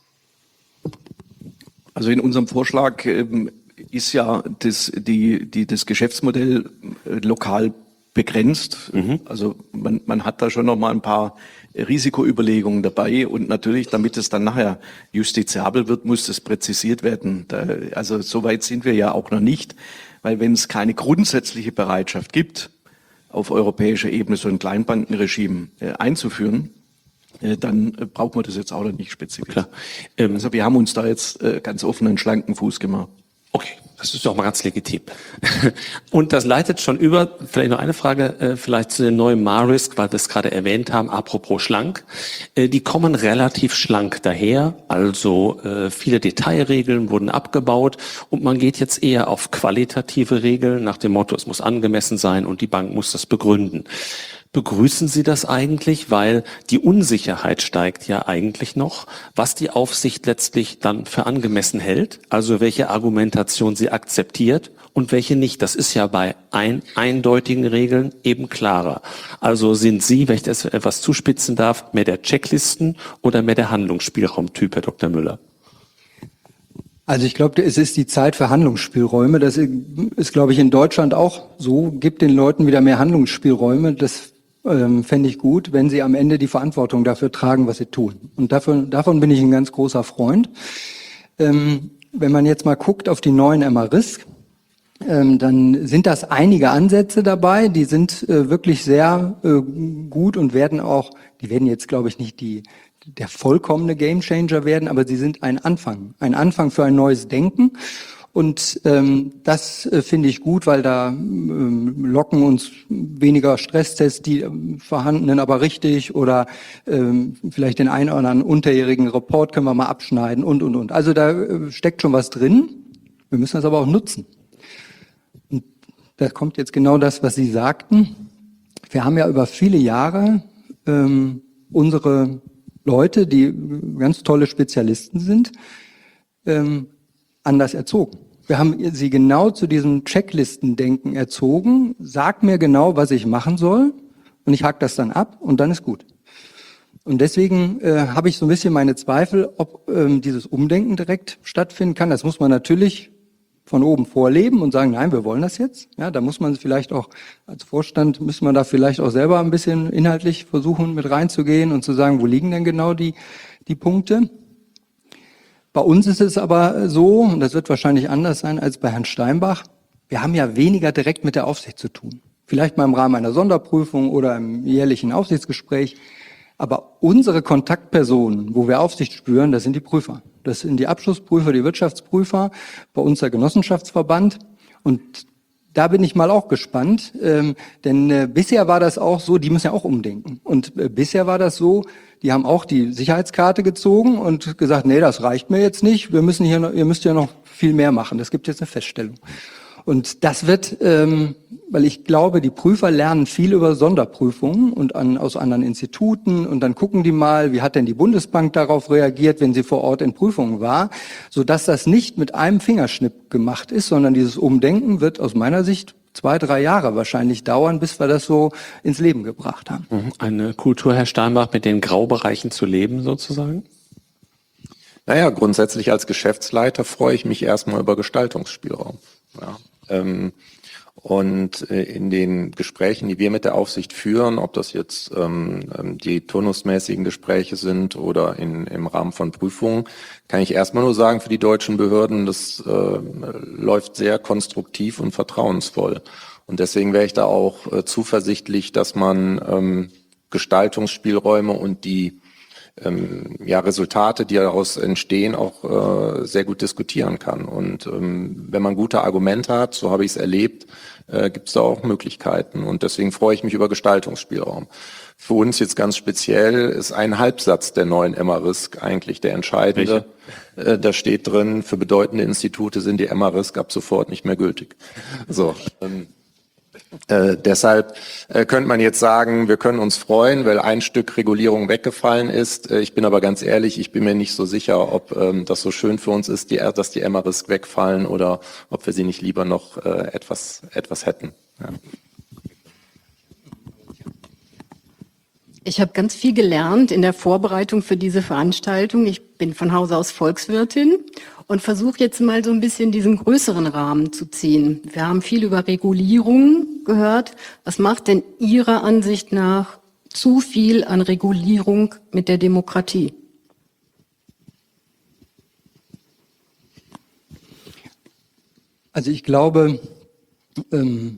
Also in unserem Vorschlag ist ja das Geschäftsmodell lokal begrenzt. Also man hat da schon noch mal ein paar Risikoüberlegungen dabei und natürlich, damit es dann nachher justiziabel wird, muss das präzisiert werden. Also so weit sind wir ja auch noch nicht, weil wenn es keine grundsätzliche Bereitschaft gibt, auf europäischer Ebene so ein Kleinbankenregime einzuführen, dann braucht man das jetzt auch noch nicht spezifisch. Klar. Also wir haben uns da jetzt ganz offen einen schlanken Fuß gemacht. Okay, das ist doch mal ganz legitim. Und das leitet schon über, vielleicht noch eine Frage, vielleicht zu den neuen MaRisk, weil wir es gerade erwähnt haben, apropos schlank. Die kommen relativ schlank daher, also viele Detailregeln wurden abgebaut und man geht jetzt eher auf qualitative Regeln nach dem Motto, es muss angemessen sein und die Bank muss das begründen. Begrüßen Sie das eigentlich, weil die Unsicherheit steigt ja eigentlich noch, was die Aufsicht letztlich dann für angemessen hält, also welche Argumentation sie akzeptiert und welche nicht. Das ist ja bei eindeutigen Regeln eben klarer. Also sind Sie, wenn ich das etwas zuspitzen darf, mehr der Checklisten oder mehr der Handlungsspielraumtyp, Herr Dr. Müller? Also ich glaube, es ist die Zeit für Handlungsspielräume. Das ist, glaube ich, in Deutschland auch so. Gibt den Leuten wieder mehr Handlungsspielräume. Das fände ich gut, wenn sie am Ende die Verantwortung dafür tragen, was sie tun. Und davon bin ich ein ganz großer Freund. Wenn man jetzt mal guckt auf die neuen MaRisk, dann sind das einige Ansätze dabei, die sind wirklich sehr gut und die werden jetzt, glaube ich, nicht der vollkommene Gamechanger werden, aber sie sind ein Anfang für ein neues Denken. Und das finde ich gut, weil da locken uns weniger Stresstests, die vorhandenen aber richtig, oder vielleicht den einen oder anderen unterjährigen Report können wir mal abschneiden und. Also da steckt schon was drin. Wir müssen das aber auch nutzen. Und da kommt jetzt genau das, was Sie sagten. Wir haben ja über viele Jahre unsere Leute, die ganz tolle Spezialisten sind, anders erzogen. Wir haben sie genau zu diesem Checklistendenken erzogen. Sag mir genau, was ich machen soll, und ich hake das dann ab und dann ist gut. Und deswegen habe ich so ein bisschen meine Zweifel, ob dieses Umdenken direkt stattfinden kann. Das muss man natürlich von oben vorleben und sagen, nein, wir wollen das jetzt. Ja, da muss man vielleicht auch als Vorstand, müssen wir da vielleicht auch selber ein bisschen inhaltlich versuchen, mit reinzugehen und zu sagen, wo liegen denn genau die Punkte. Bei uns ist es aber so, und das wird wahrscheinlich anders sein als bei Herrn Steinbach, wir haben ja weniger direkt mit der Aufsicht zu tun. Vielleicht mal im Rahmen einer Sonderprüfung oder im jährlichen Aufsichtsgespräch. Aber unsere Kontaktpersonen, wo wir Aufsicht spüren, das sind die Prüfer. Das sind die Abschlussprüfer, die Wirtschaftsprüfer, bei uns der Genossenschaftsverband. Und da bin ich mal auch gespannt, denn bisher war das auch so, die müssen ja auch umdenken. Und bisher war das so, die haben auch die Sicherheitskarte gezogen und gesagt, nee, das reicht mir jetzt nicht, ihr müsst ja noch viel mehr machen. Das gibt jetzt eine Feststellung. Und das wird, weil ich glaube, die Prüfer lernen viel über Sonderprüfungen und aus anderen Instituten, und dann gucken die mal, wie hat denn die Bundesbank darauf reagiert, wenn sie vor Ort in Prüfungen war, sodass das nicht mit einem Fingerschnipp gemacht ist, sondern dieses Umdenken wird aus meiner Sicht 2-3 Jahre wahrscheinlich dauern, bis wir das so ins Leben gebracht haben. Eine Kultur, Herr Steinbach, mit den Graubereichen zu leben sozusagen? Naja, grundsätzlich als Geschäftsleiter freue ich mich erstmal über Gestaltungsspielraum. Ja. Und in den Gesprächen, die wir mit der Aufsicht führen, ob das jetzt die turnusmäßigen Gespräche sind oder im Rahmen von Prüfungen, kann ich erstmal nur sagen, für die deutschen Behörden, das läuft sehr konstruktiv und vertrauensvoll. Und deswegen wäre ich da auch zuversichtlich, dass man Gestaltungsspielräume und die Resultate, die daraus entstehen, auch sehr gut diskutieren kann. Und wenn man gute Argumente hat, so habe ich es erlebt, gibt es da auch Möglichkeiten. Und deswegen freue ich mich über Gestaltungsspielraum. Für uns jetzt ganz speziell ist ein Halbsatz der neuen Emma-Risk eigentlich der entscheidende. Da steht drin, für bedeutende Institute sind die Emma-Risk ab sofort nicht mehr gültig. So. Deshalb könnte man jetzt sagen, wir können uns freuen, weil ein Stück Regulierung weggefallen ist. Ich bin aber ganz ehrlich, ich bin mir nicht so sicher, ob das so schön für uns ist, dass die Emma-Risk wegfallen, oder ob wir sie nicht lieber noch etwas hätten. Ja. Ich habe ganz viel gelernt in der Vorbereitung für diese Veranstaltung. Ich bin von Hause aus Volkswirtin und versuche jetzt mal so ein bisschen diesen größeren Rahmen zu ziehen. Wir haben viel über Regulierung gehört. Was macht denn Ihrer Ansicht nach zu viel an Regulierung mit der Demokratie? Also ich glaube, ein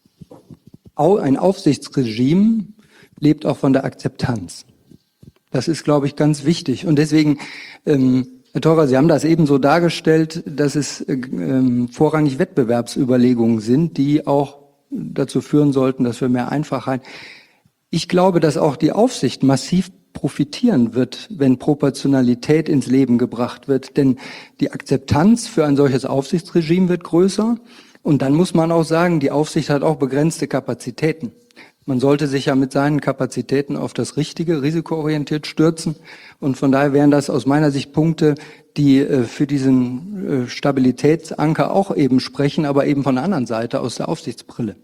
Aufsichtsregime lebt auch von der Akzeptanz. Das ist, glaube ich, ganz wichtig. Und deswegen, Herr Theurer, Sie haben das eben so dargestellt, dass es vorrangig Wettbewerbsüberlegungen sind, die auch dazu führen sollten, dass wir mehr Einfachheit. Ich glaube, dass auch die Aufsicht massiv profitieren wird, wenn Proportionalität ins Leben gebracht wird. Denn die Akzeptanz für ein solches Aufsichtsregime wird größer. Und dann muss man auch sagen, die Aufsicht hat auch begrenzte Kapazitäten. Man sollte sich ja mit seinen Kapazitäten auf das Richtige, risikoorientiert stürzen. Und von daher wären das aus meiner Sicht Punkte, die für diesen Stabilitätsanker auch eben sprechen, aber eben von der anderen Seite, aus der Aufsichtsbrille.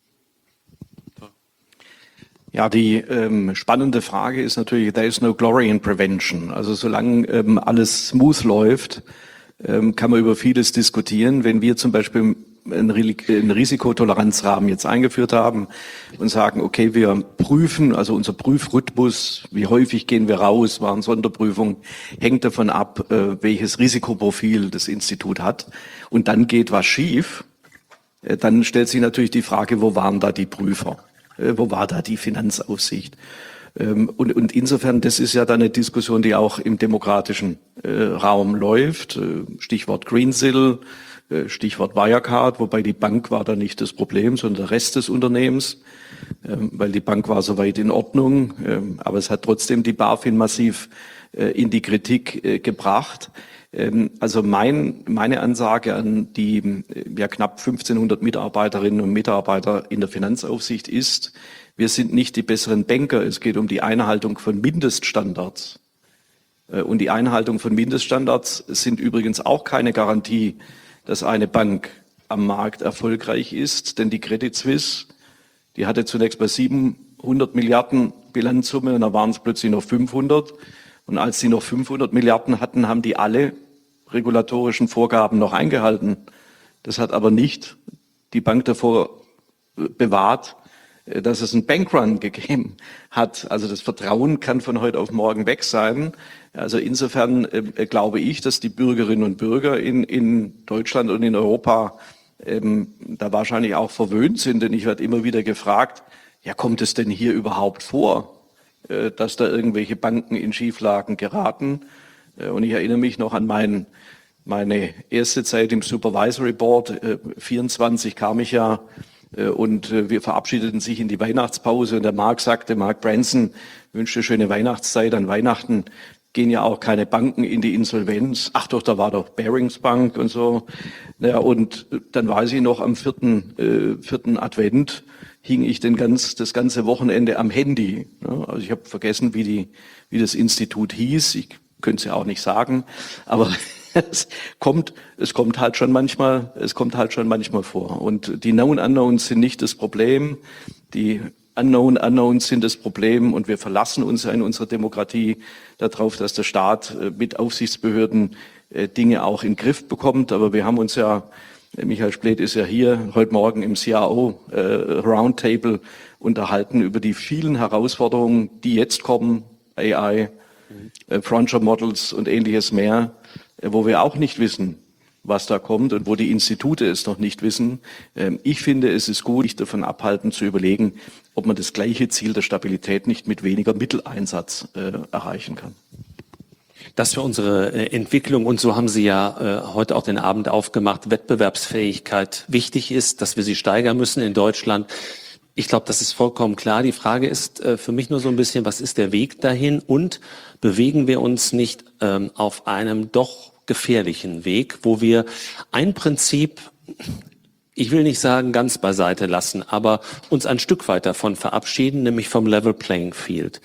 Ja, die spannende Frage ist natürlich, there is no glory in prevention. Also solange alles smooth läuft, kann man über vieles diskutieren. Wenn wir zum Beispiel einen Risikotoleranzrahmen jetzt eingeführt haben und sagen, okay, wir prüfen, also unser Prüfrhythmus, wie häufig gehen wir raus, waren Sonderprüfungen, hängt davon ab, welches Risikoprofil das Institut hat. Und dann geht was schief, dann stellt sich natürlich die Frage, wo waren da die Prüfer? Wo war da die Finanzaufsicht? Und insofern, das ist ja dann eine Diskussion, die auch im demokratischen Raum läuft. Stichwort Greensill, Stichwort Wirecard, wobei die Bank war da nicht das Problem, sondern der Rest des Unternehmens, weil die Bank war soweit in Ordnung, aber es hat trotzdem die BaFin massiv in die Kritik gebracht. Also meine Ansage an die ja knapp 1500 Mitarbeiterinnen und Mitarbeiter in der Finanzaufsicht ist: Wir sind nicht die besseren Banker. Es geht um die Einhaltung von Mindeststandards. Und die Einhaltung von Mindeststandards sind übrigens auch keine Garantie, dass eine Bank am Markt erfolgreich ist. Denn die Credit Suisse, die hatte zunächst bei 700 Milliarden Bilanzsumme und da waren es plötzlich noch 500. Und als sie noch 500 Milliarden hatten, haben die alle regulatorischen Vorgaben noch eingehalten. Das hat aber nicht die Bank davor bewahrt, dass es einen Bankrun gegeben hat. Also das Vertrauen kann von heute auf morgen weg sein. Also insofern glaube ich, dass die Bürgerinnen und Bürger in Deutschland und in Europa da wahrscheinlich auch verwöhnt sind. Denn ich werde immer wieder gefragt, ja, kommt es denn hier überhaupt vor, dass da irgendwelche Banken in Schieflagen geraten? Und ich erinnere mich noch an meine erste Zeit im Supervisory Board. 24 kam ich ja. Und wir verabschiedeten sich in die Weihnachtspause und der Mark Branson wünschte schöne Weihnachtszeit. An Weihnachten gehen ja auch keine Banken in die Insolvenz. Ach doch, da war doch Barings Bank und so. Ja, und dann weiß ich noch, am vierten Advent hing ich das ganze Wochenende am Handy. Also ich habe vergessen, wie das Institut hieß. Ich könnte es ja auch nicht sagen, aber es kommt halt schon manchmal vor. Und die Known Unknowns sind nicht das Problem. Die Unknown Unknowns sind das Problem. Und wir verlassen uns ja in unserer Demokratie darauf, dass der Staat mit Aufsichtsbehörden Dinge auch in den Griff bekommt. Aber wir haben uns ja, Michael Spleth ist ja hier heute Morgen im CRO Roundtable unterhalten über die vielen Herausforderungen, die jetzt kommen, AI, Frontier Models und ähnliches mehr, wo wir auch nicht wissen, was da kommt und wo die Institute es noch nicht wissen. Ich finde, es ist gut, sich davon abhalten zu überlegen, ob man das gleiche Ziel der Stabilität nicht mit weniger Mitteleinsatz erreichen kann. Das für unsere Entwicklung, und so haben Sie ja heute auch den Abend aufgemacht, Wettbewerbsfähigkeit wichtig ist, dass wir sie steigern müssen in Deutschland. Ich glaube, das ist vollkommen klar. Die Frage ist für mich nur so ein bisschen, was ist der Weg dahin und bewegen wir uns nicht auf einem doch gefährlichen Weg, wo wir ein Prinzip, ich will nicht sagen ganz beiseite lassen, aber uns ein Stück weit davon verabschieden, nämlich vom Level Playing Field.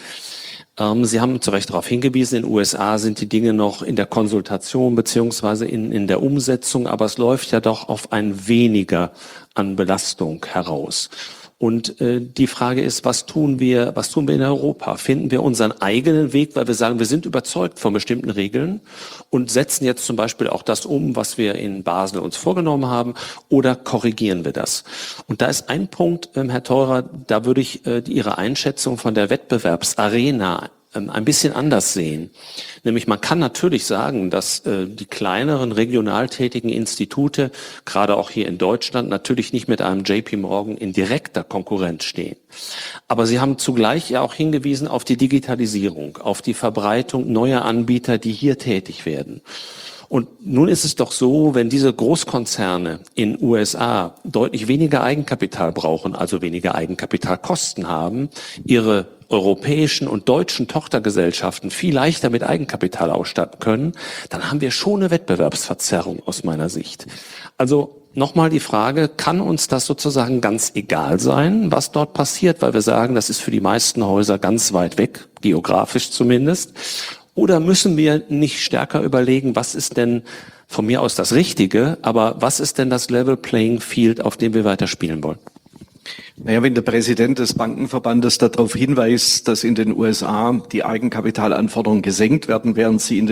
Sie haben zu Recht darauf hingewiesen, in den USA sind die Dinge noch in der Konsultation beziehungsweise in der Umsetzung, aber es läuft ja doch auf ein Weniger an Belastung heraus. Und die Frage ist, was tun wir in Europa? Finden wir unseren eigenen Weg, weil wir sagen, wir sind überzeugt von bestimmten Regeln und setzen jetzt zum Beispiel auch das um, was wir in Basel uns vorgenommen haben, oder korrigieren wir das? Und da ist ein Punkt, Herr Theurer, da würde ich Ihre Einschätzung von der Wettbewerbsarena ein bisschen anders sehen. Nämlich man kann natürlich sagen, dass die kleineren regional tätigen Institute, gerade auch hier in Deutschland, natürlich nicht mit einem JP Morgan in direkter Konkurrenz stehen. Aber Sie haben zugleich ja auch hingewiesen auf die Digitalisierung, auf die Verbreitung neuer Anbieter, die hier tätig werden. Und nun ist es doch so, wenn diese Großkonzerne in USA deutlich weniger Eigenkapital brauchen, also weniger Eigenkapitalkosten haben, ihre europäischen und deutschen Tochtergesellschaften viel leichter mit Eigenkapital ausstatten können, dann haben wir schon eine Wettbewerbsverzerrung aus meiner Sicht. Also nochmal die Frage, kann uns das sozusagen ganz egal sein, was dort passiert, weil wir sagen, das ist für die meisten Häuser ganz weit weg, geografisch zumindest. Oder müssen wir nicht stärker überlegen, was ist denn von mir aus das Richtige, aber was ist denn das Level Playing Field, auf dem wir weiter spielen wollen? Naja, wenn der Präsident des Bankenverbandes darauf hinweist, dass in den USA die Eigenkapitalanforderungen gesenkt werden, während sie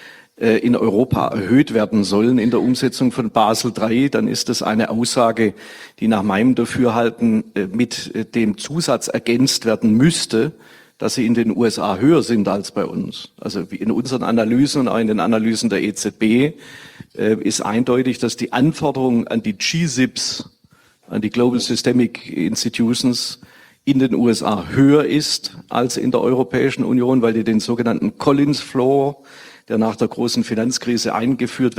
in Europa erhöht werden sollen in der Umsetzung von Basel III, dann ist das eine Aussage, die nach meinem Dafürhalten mit dem Zusatz ergänzt werden müsste, dass sie in den USA höher sind als bei uns. Also in unseren Analysen und auch in den Analysen der EZB ist eindeutig, dass die Anforderungen an die GSIBs, an die Global Systemic Institutions, in den USA höher ist als in der Europäischen Union, weil die den sogenannten Collins Floor, der nach der großen Finanzkrise eingeführt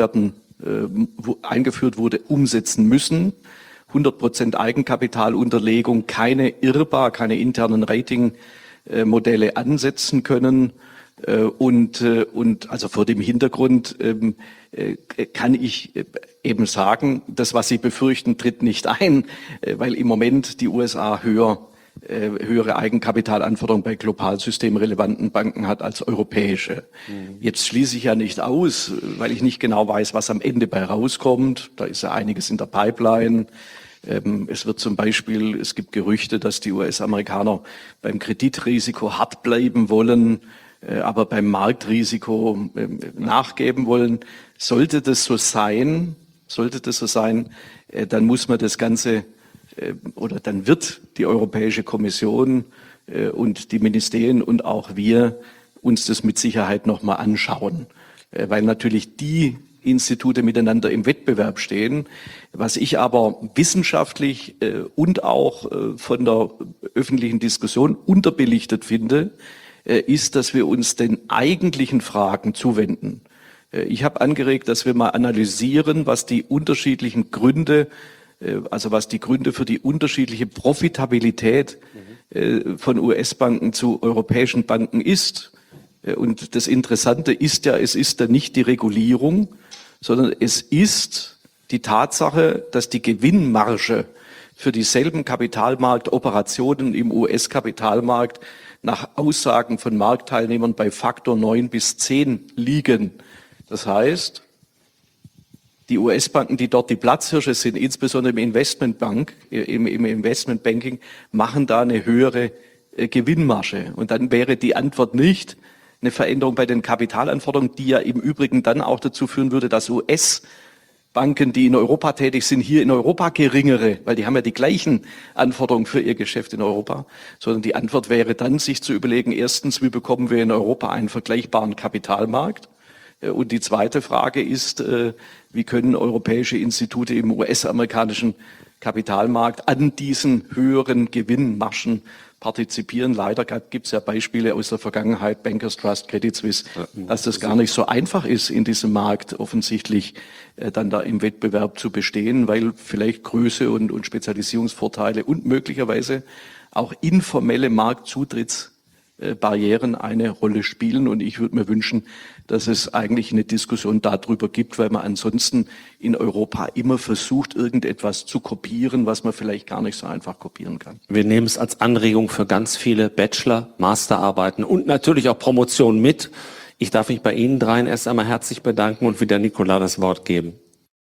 wurde, umsetzen müssen. 100% Eigenkapitalunterlegung, keine IRBA, keine internen Ratingmodelle ansetzen können. Und also vor dem Hintergrund kann ich eben sagen, das, was Sie befürchten, tritt nicht ein, weil im Moment die USA höhere Eigenkapitalanforderungen bei global systemrelevanten Banken hat als europäische. Jetzt schließe ich ja nicht aus, weil ich nicht genau weiß, was am Ende bei rauskommt. Da ist ja einiges in der Pipeline. Es wird zum Beispiel, es gibt Gerüchte, dass die US-Amerikaner beim Kreditrisiko hart bleiben wollen, aber beim Marktrisiko nachgeben wollen. Sollte das so sein, dann muss man das Ganze oder dann wird die Europäische Kommission und die Ministerien und auch wir uns das mit Sicherheit nochmal anschauen, weil natürlich die Institute miteinander im Wettbewerb stehen. Was ich aber wissenschaftlich und auch von der öffentlichen Diskussion unterbelichtet finde, ist, dass wir uns den eigentlichen Fragen zuwenden. Ich habe angeregt, dass wir mal analysieren, was die unterschiedlichen Gründe, also was die Gründe für die unterschiedliche Profitabilität von US-Banken zu europäischen Banken ist. Und das Interessante ist ja, es ist ja nicht die Regulierung, sondern es ist die Tatsache, dass die Gewinnmarge für dieselben Kapitalmarktoperationen im US-Kapitalmarkt nach Aussagen von Marktteilnehmern bei Faktor 9 bis 10 liegen. Das heißt, die US-Banken, die dort die Platzhirsche sind, insbesondere im Investmentbanking, machen da eine höhere Gewinnmarge. Und dann wäre die Antwort nicht eine Veränderung bei den Kapitalanforderungen, die ja im Übrigen dann auch dazu führen würde, dass US-Banken, die in Europa tätig sind, hier in Europa geringere, weil die haben ja die gleichen Anforderungen für ihr Geschäft in Europa, sondern die Antwort wäre dann, sich zu überlegen, erstens, wie bekommen wir in Europa einen vergleichbaren Kapitalmarkt? Und die zweite Frage ist, wie können europäische Institute im US-amerikanischen Kapitalmarkt an diesen höheren Gewinnmargen partizipieren. Leider gibt es ja Beispiele aus der Vergangenheit, Bankers Trust, Credit Suisse, dass das gar nicht so einfach ist, in diesem Markt offensichtlich dann da im Wettbewerb zu bestehen, weil vielleicht Größe und Spezialisierungsvorteile und möglicherweise auch informelle Marktzutrittsbarrieren eine Rolle spielen. Und ich würde mir wünschen, dass es eigentlich eine Diskussion darüber gibt, weil man ansonsten in Europa immer versucht, irgendetwas zu kopieren, was man vielleicht gar nicht so einfach kopieren kann. Wir nehmen es als Anregung für ganz viele Bachelor-, Masterarbeiten und natürlich auch Promotionen mit. Ich darf mich bei Ihnen dreien erst einmal herzlich bedanken und wieder Nicola das Wort geben.